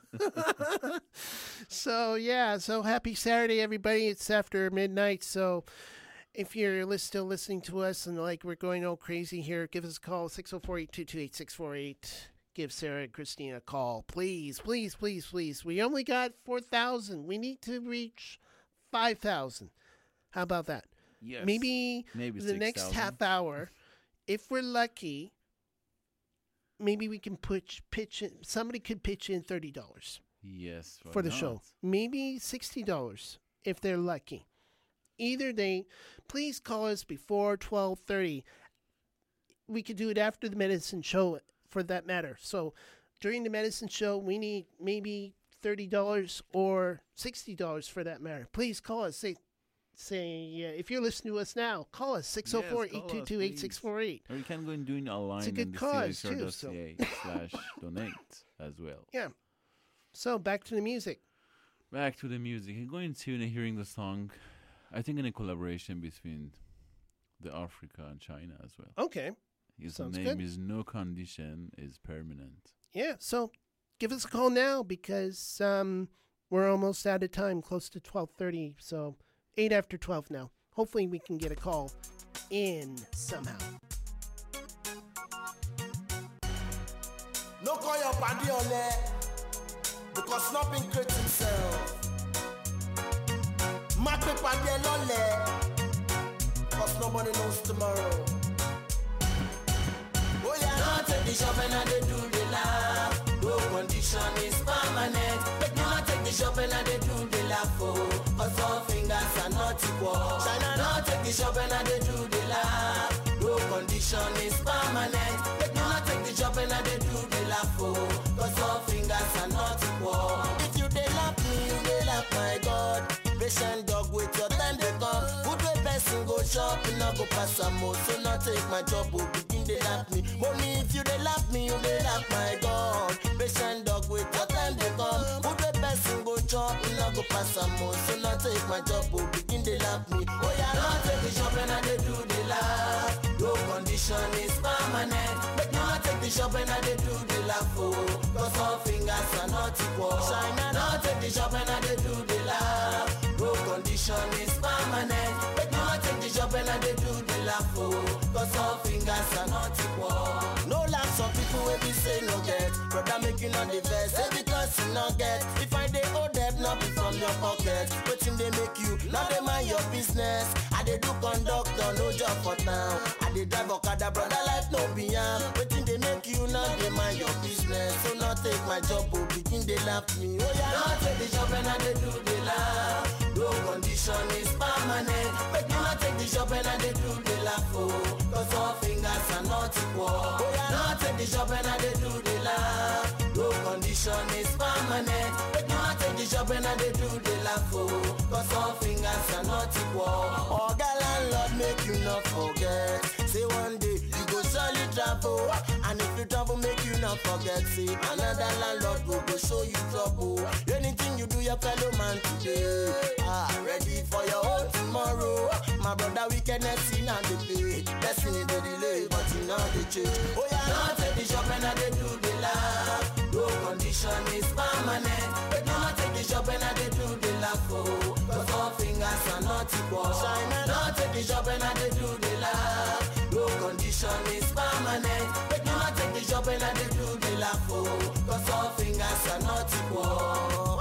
So happy Saturday, everybody. It's after midnight. So if you're still listening to us and like we're going all crazy here, give us a call, 604-822-8648. Give Sarah and Christina a call. Please, please, please, please. We only got 4,000. We need to reach 5,000. How about that? Yes. Maybe the next 6,000. half hour, if we're lucky, maybe we can pitch in. Somebody could pitch in $30 Yes. why for the not? show. Maybe $60 if they're lucky. Either day, please call us before 12:30. We could do it after the medicine show, for that matter. So during the medicine show, we need maybe $30 or $60 for that matter. Please call us. Say if you're listening to us now, call us, 604-822-8648. Or you can go and do it online It's a good on the cause, too, so. CITR.ca/donate as well. Yeah. So back to the music. Back to the music. I'm going to hearing the song, I think in a collaboration between the Africa and China as well. Okay. His Sounds name good. is No Condition is Permanent. Yeah, so give us a call now because we're almost out of time, close to 12:30. So 8 after 12 now. Hopefully we can get a call in somehow. No call your body on there because nothing creates himself. My paper there on there because nobody knows tomorrow. Oh yeah, not take the shop and they do the laugh. No condition is permanent. But not take the shop and they do the laugh. Oh, cause all fingers are not equal. China not take the shop and they do the laugh. No condition is permanent. But not take the shop and they do the laugh. Oh, cause all fingers are not equal. If you they laugh me, you they laugh my God. Patient dog with your time they come. Good way person go shop and I go pass some more. So not take my job, will begin they laugh me. Money if you they laugh me, you they laugh my God. Patient dog with your time they come. Good way person go shop and I go pass some more. So not take my job, will begin they laugh me. Oh yeah, not take the shop and I they do the laugh. No condition is permanent. But not take the shop and I they do the laugh. Oh, cause all fingers are not equal. China not take the shop and I they do the laugh. No condition is permanent. But not take the shop and I they do the laugh. Oh, cause all fingers are not equal. No laugh, some people will be say no get. Brother making on the best, say because you not get. If I they owe debt, no not be from your pocket. Wetin dey make you not dey mind your business? I dey do conductor, no job for town. I dey drive Okada, brother, life no be yam. Wetin dey make you not dey mind your business? So not take my job, oh, begin dey laugh me. Oh yeah, not take the job and I dey do the laugh. No condition is permanent. Make you not take the job and I dey do the laugh, oh. Cause all fingers are not equal. Oh yeah, not take the job and I dey do the laugh. No condition is permanent. Make you not take the job and I dey do the laugh, oh. Cause all fingers are not equal. Oh, God, landlord, make you not forget. Say one day you go surely travel. And if you travel, make you not forget. Say another landlord go show you trouble. Anything you do, your fellow man today. Ready for your own tomorrow. My brother, wickedness in and the pay. Destiny they delay, but you know they change. Oh yeah, not take the shop and I they do the laugh. No condition is permanent. But do not take the shop and I they do the laugh. Oh, cause all fingers are not equal. Shine, not take the shop and I they do the laugh. No condition is permanent. But do not take the shop and I they do the laugh. Oh, cause all fingers are not equal.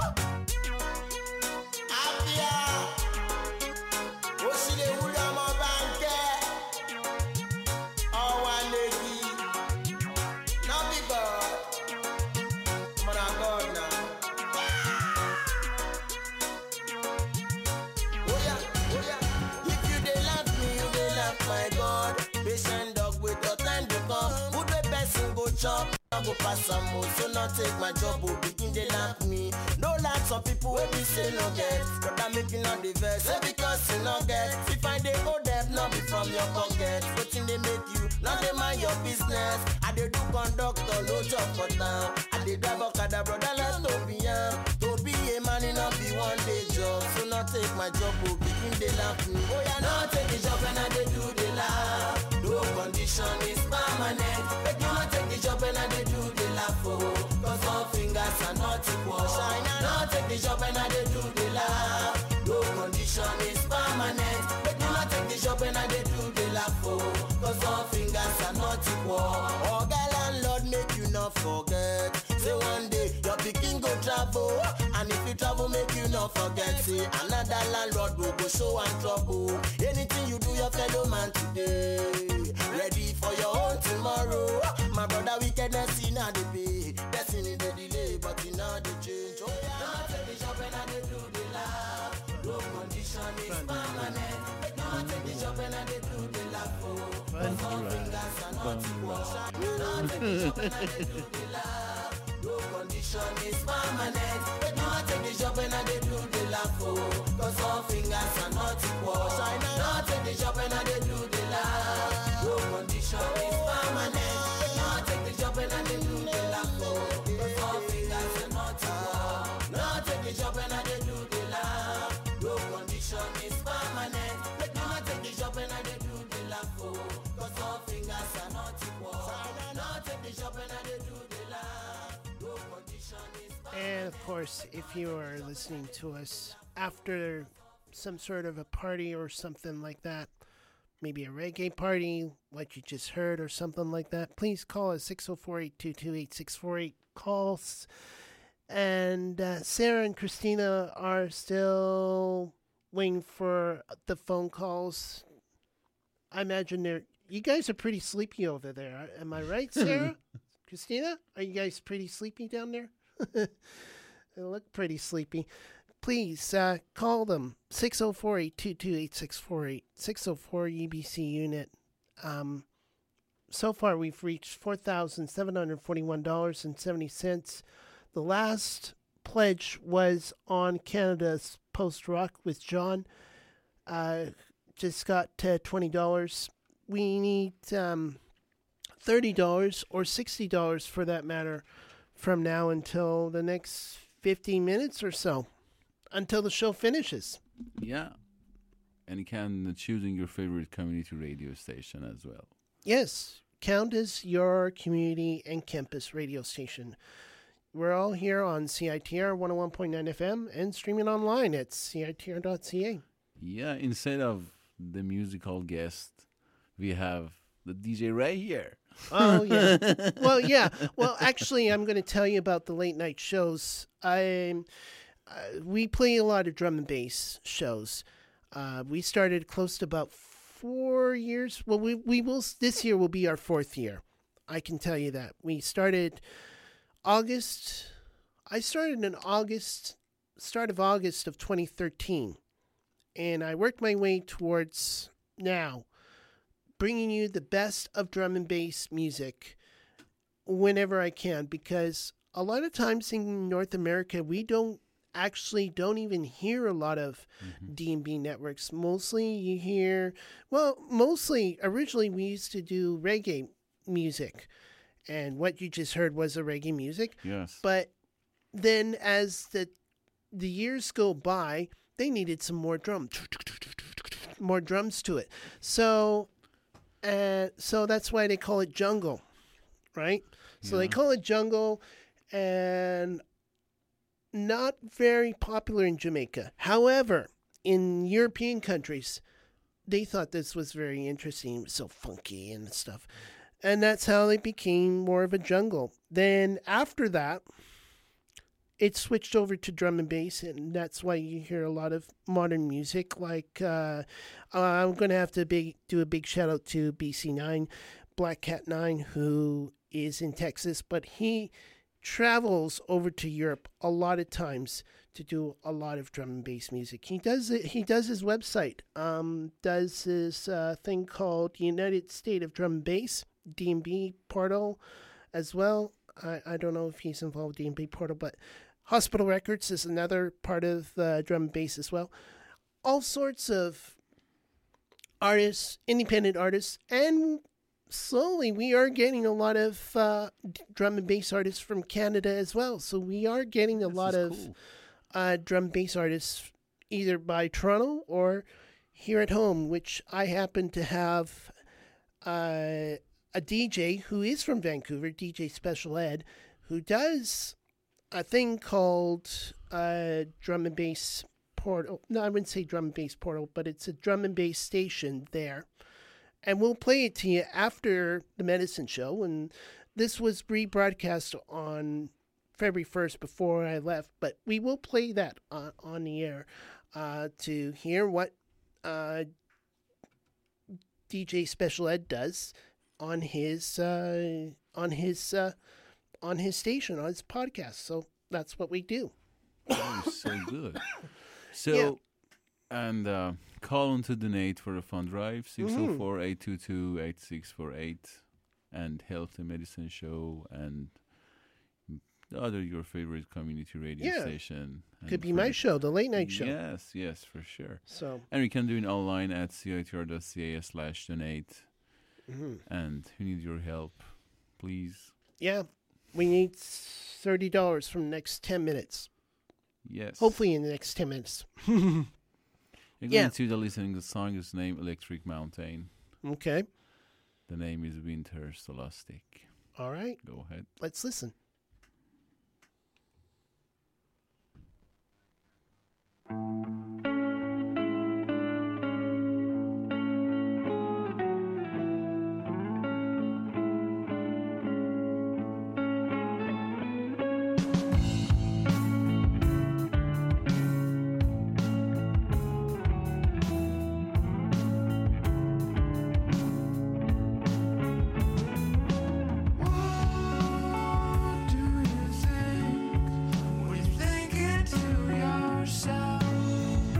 I go pass some more, so not take my job, oh, begin they laugh me. No like some people when we say no get, but I'm making on the verse, say because you no get. If I they owe debt, not be from your pocket. But in they make you, not they mind your business. I they do conductor, no job for town. I they drive Okada, brother, let's no be young. To be a man, it not be one day job. So not take my job, oh, begin they laugh me. Oh yeah, not take the job and I they do the laugh. No condition is permanent. But you not take the job and I they do the laugh, oh. Cause all fingers are not equal. Shine and not take the job and I they do the laugh. No condition is permanent. But you not take the job and I they do the laugh, oh. Cause all fingers are not equal. Oh, God, landlord, make you not forget. Say one day your picking go travel. And if you travel, make you not forget. Say another landlord will go show and trouble. Anything you do, your fellow man today. Ready for your own tomorrow. My brother, wickedness in the pay. Destiny the delay, but in the change. Oh yeah, not take the job and I they do the laugh. No condition is permanent. But not take the job and I they do the laugh. Oh, but all fingers are not equal. Not take the job and I they do the laugh. No condition is permanent. But not take the job and I they do the laugh. Oh, cause all fingers are not equal. Not take the job and I they do the laugh. No condition is permanent. But not take the job and I they do the laugh. Oh, cause all fingers are not equal. Not take the job and I they do the laugh. No condition is permanent. But not take the job and I they do the laugh. Oh, cause all fingers are not equal. Not take the job and I they do the laugh. No condition is permanent. And of course, if you are listening to us after some sort of a party or something like that, maybe a reggae party, what you just heard or something like that, please call us 604-822-8648. Calls. And Sarah and Christina are still waiting for the phone calls. I imagine you guys are pretty sleepy over there. Am I right, Sarah? Christina? Are you guys pretty sleepy down there? They look pretty sleepy. Please call them 604-822-8648, 604 UBC unit. So far, we've reached $4,741.70. The last pledge was on Canada's Post Rock with John. Just got $20. We need $30 or $60 for that matter from now until the next 15 minutes or so, until the show finishes. Yeah. And you can choosing your favorite community radio station as well. Yes. Count as your community and campus radio station. We're all here on CITR 101.9 FM and streaming online at CITR.ca. Yeah, instead of the musical guest, we have the DJ Ray here. Oh, yeah. Well, yeah. Well, actually, I'm going to tell you about the late night shows. we play a lot of drum and bass shows. We started close to about 4 years. Well, we will. This year will be our 4th year. I can tell you that. We started August. I started in start of August of 2013, and I worked my way towards now, bringing you the best of drum and bass music whenever I can, because a lot of times in North America, we don't even hear a lot of D&B networks. Mostly you hear, originally we used to do reggae music, and what you just heard was a reggae music. Yes. But then as the years go by, they needed some more drums to it. So that's why they call it jungle, right? So they call it jungle, and not very popular in Jamaica. However, in European countries, they thought this was very interesting. It was so funky and stuff. And that's how they became more of a jungle. Then after that, it switched over to drum and bass, and that's why you hear a lot of modern music. Like, I'm going to have to do a big shout out to BC9, Black Cat 9, who is in Texas, but he travels over to Europe a lot of times to do a lot of drum and bass music. He does his website, does his thing called United State of Drum and Bass, D&B portal as well. I don't know if he's involved with D&B portal, but Hospital Records is another part of drum and bass as well. All sorts of artists, independent artists, and slowly we are getting a lot of drum and bass artists from Canada as well. So we are getting a lot of drum and bass artists either by Toronto or here at home, which I happen to have a DJ who is from Vancouver, DJ Special Ed, who does a thing called Drum and Bass Portal. No, I wouldn't say Drum and Bass Portal, but it's a drum and bass station there. And we'll play it to you after the medicine show. And this was rebroadcast on February 1st before I left. But we will play that on the air to hear what DJ Special Ed does on his station, on his podcast. So that's what we do. That is so good. So, and call on to donate for a fund drive, 604-822-8648, and Health and Medicine Show, and your favorite community radio station. Could be my show, the late night show. Yes, for sure. So, and we can do it online at citr.ca/donate. And we need your help, please. Yeah, we need $30 from the next 10 minutes. Yes. Hopefully in the next 10 minutes. You're going to listening. The song is named Electric Mountain. Okay. The name is Winter Scholastic. All right. Go ahead. Let's listen. What do you think when you think it to yourself?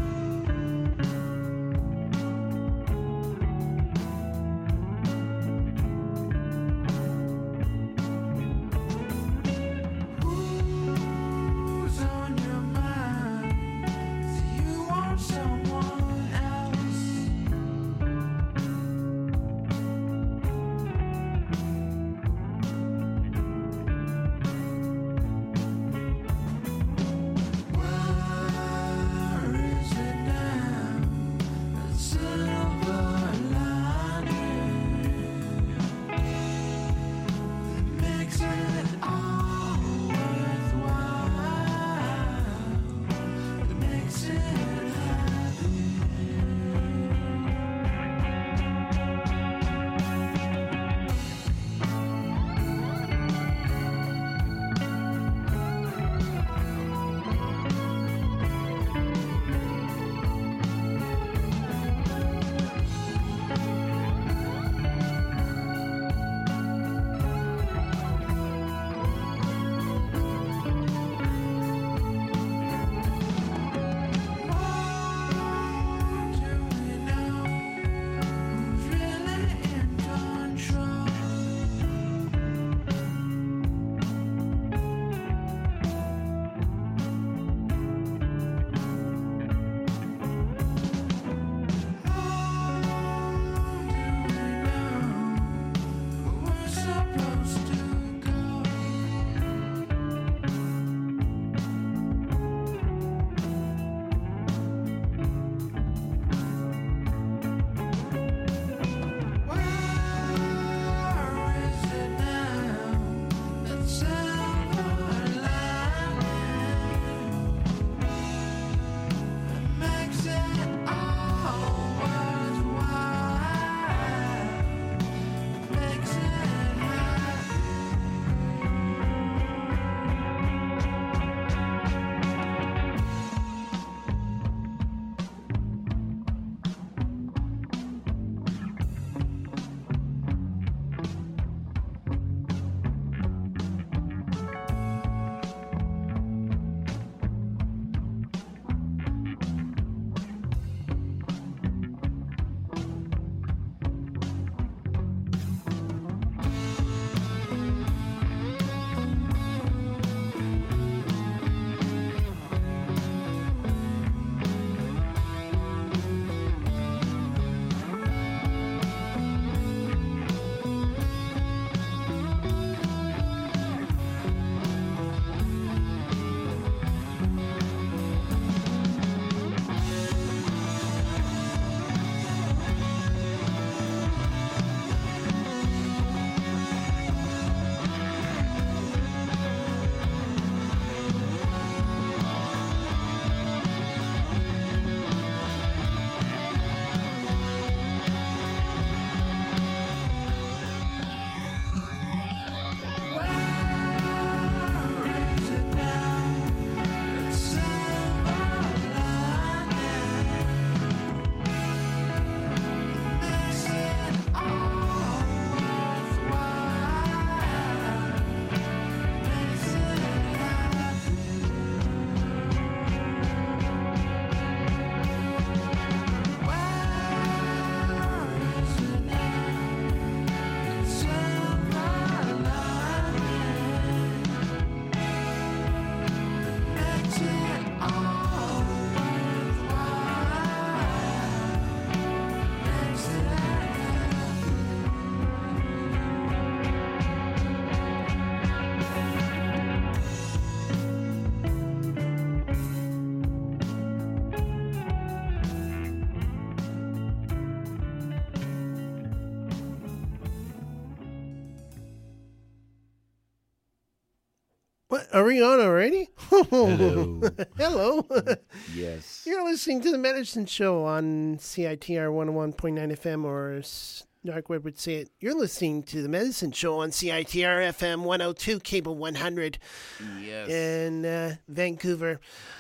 What? Are we on already? Hello. Hello. Yes. You're listening to The Medicine Show on CITR 101.9 FM, or as Dark Web would say it, you're listening to The Medicine Show on CITR FM 102, Cable 100 in Vancouver.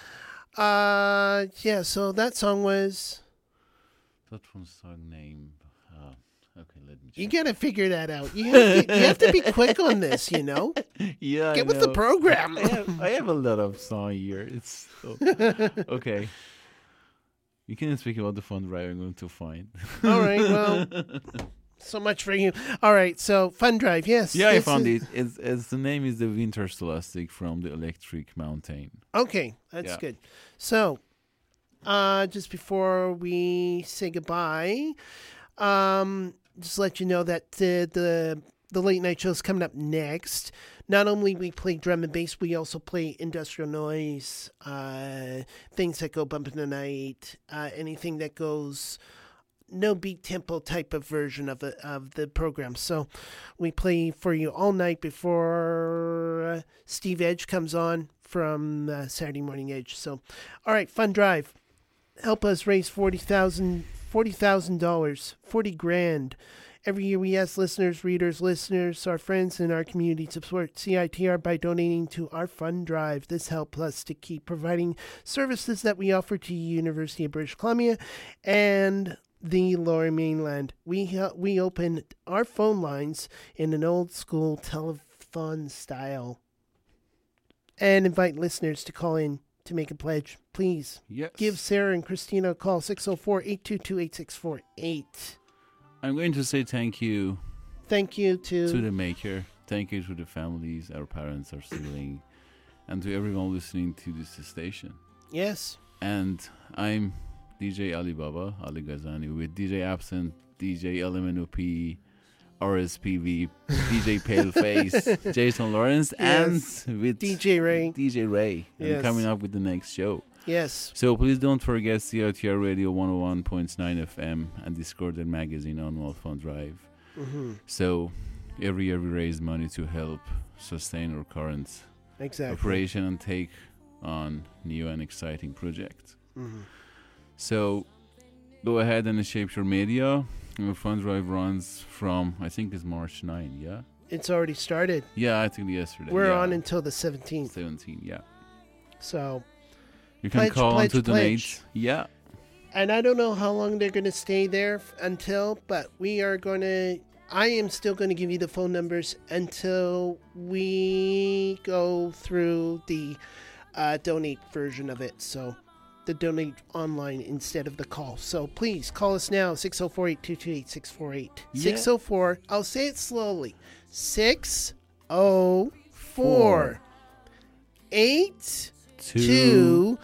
Yeah, so that song was... That one song name... okay, let me check. You gotta figure that out. You have to be quick on this, you know? Yeah, Get with the program. I have a lot of song here. It's okay. You can speak about the fund drive I'm going to find. All right, well, so much for you. All right, so Fund Drive, yes. Yeah, I found it. It's the name is the Winter Scholastic from the Electric Mountain. Okay, that's good. So, just before we say goodbye, just let you know that the late night show is coming up next. Not only we play drum and bass, we also play industrial noise, things that go bump in the night, anything that goes no beat tempo type of version of the program. So we play for you all night before Steve Edge comes on from Saturday Morning Edge. So, all right, Fund Drive. Help us raise $40,000, $40,000. Every year we ask listeners, readers, our friends in our community to support CITR by donating to our Fund Drive. This helps us to keep providing services that we offer to University of British Columbia and the Lower Mainland. We open our phone lines in an old school telethon style and invite listeners to call in to make a pledge. Please give Sarah and Christina a call, 604-822-8648. I'm going to say thank you. Thank you to the maker. Thank you to the families our parents are sibling, and to everyone listening to this station. Yes. And I'm DJ Alibaba Ali Ghazani with DJ Absent, DJ LMNOP, RSPV, DJ Paleface, Jason Lawrence, and with DJ Ray. And coming up with the next show. Yes. So please don't forget CITR Radio 101.9 FM and Discorded Magazine on Fund Drive. Mm-hmm. So every year we raise money to help sustain our current operation and take on new and exciting projects. Mm-hmm. So go ahead and shape your media. The Fund Drive runs from, I think it's March 9, yeah? It's already started. Yeah, I think yesterday. We're on until the 17th. 17, yeah. So... You can call on to donate. Yeah. And I don't know how long they're going to stay there until, but I am still going to give you the phone numbers until we go through the donate version of it. So the donate online instead of the call. So please call us now, 604-822-8648. 604, I'll say it slowly, 604 822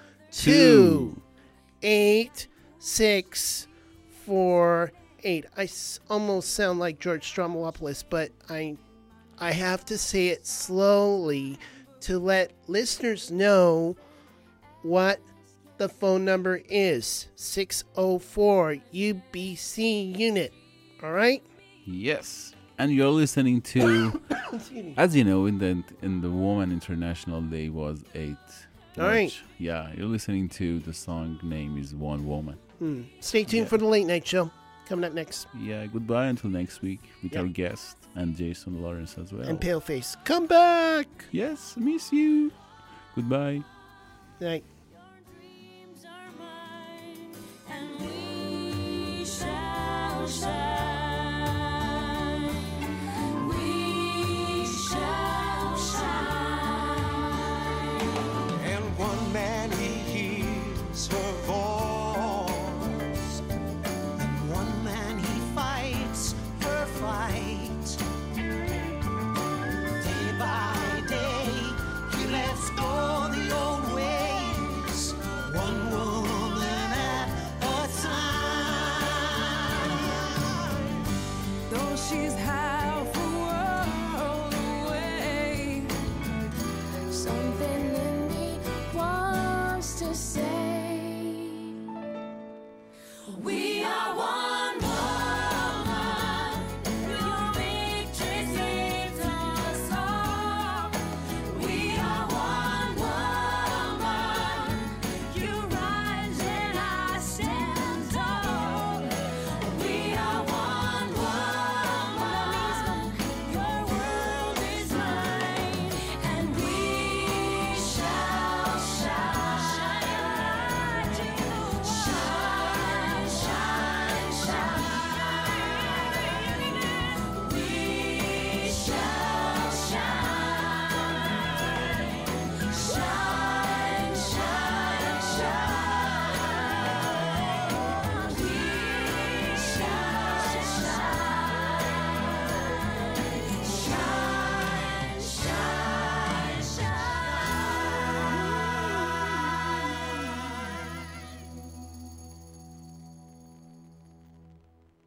8648. I almost sound like George Stroumboulopoulos, but I have to say it slowly to let listeners know what the phone number is. 604 UBC unit. All right? Yes. And you're listening to, as you know, in the Woman International Day was 8. All right. Yeah, you're listening to the song name is One Woman. Stay tuned for the late night show coming up next. Yeah, goodbye until next week with our guest and Jason Lawrence as well. And Paleface. Come back. Yes, miss you. Goodbye. Night. She's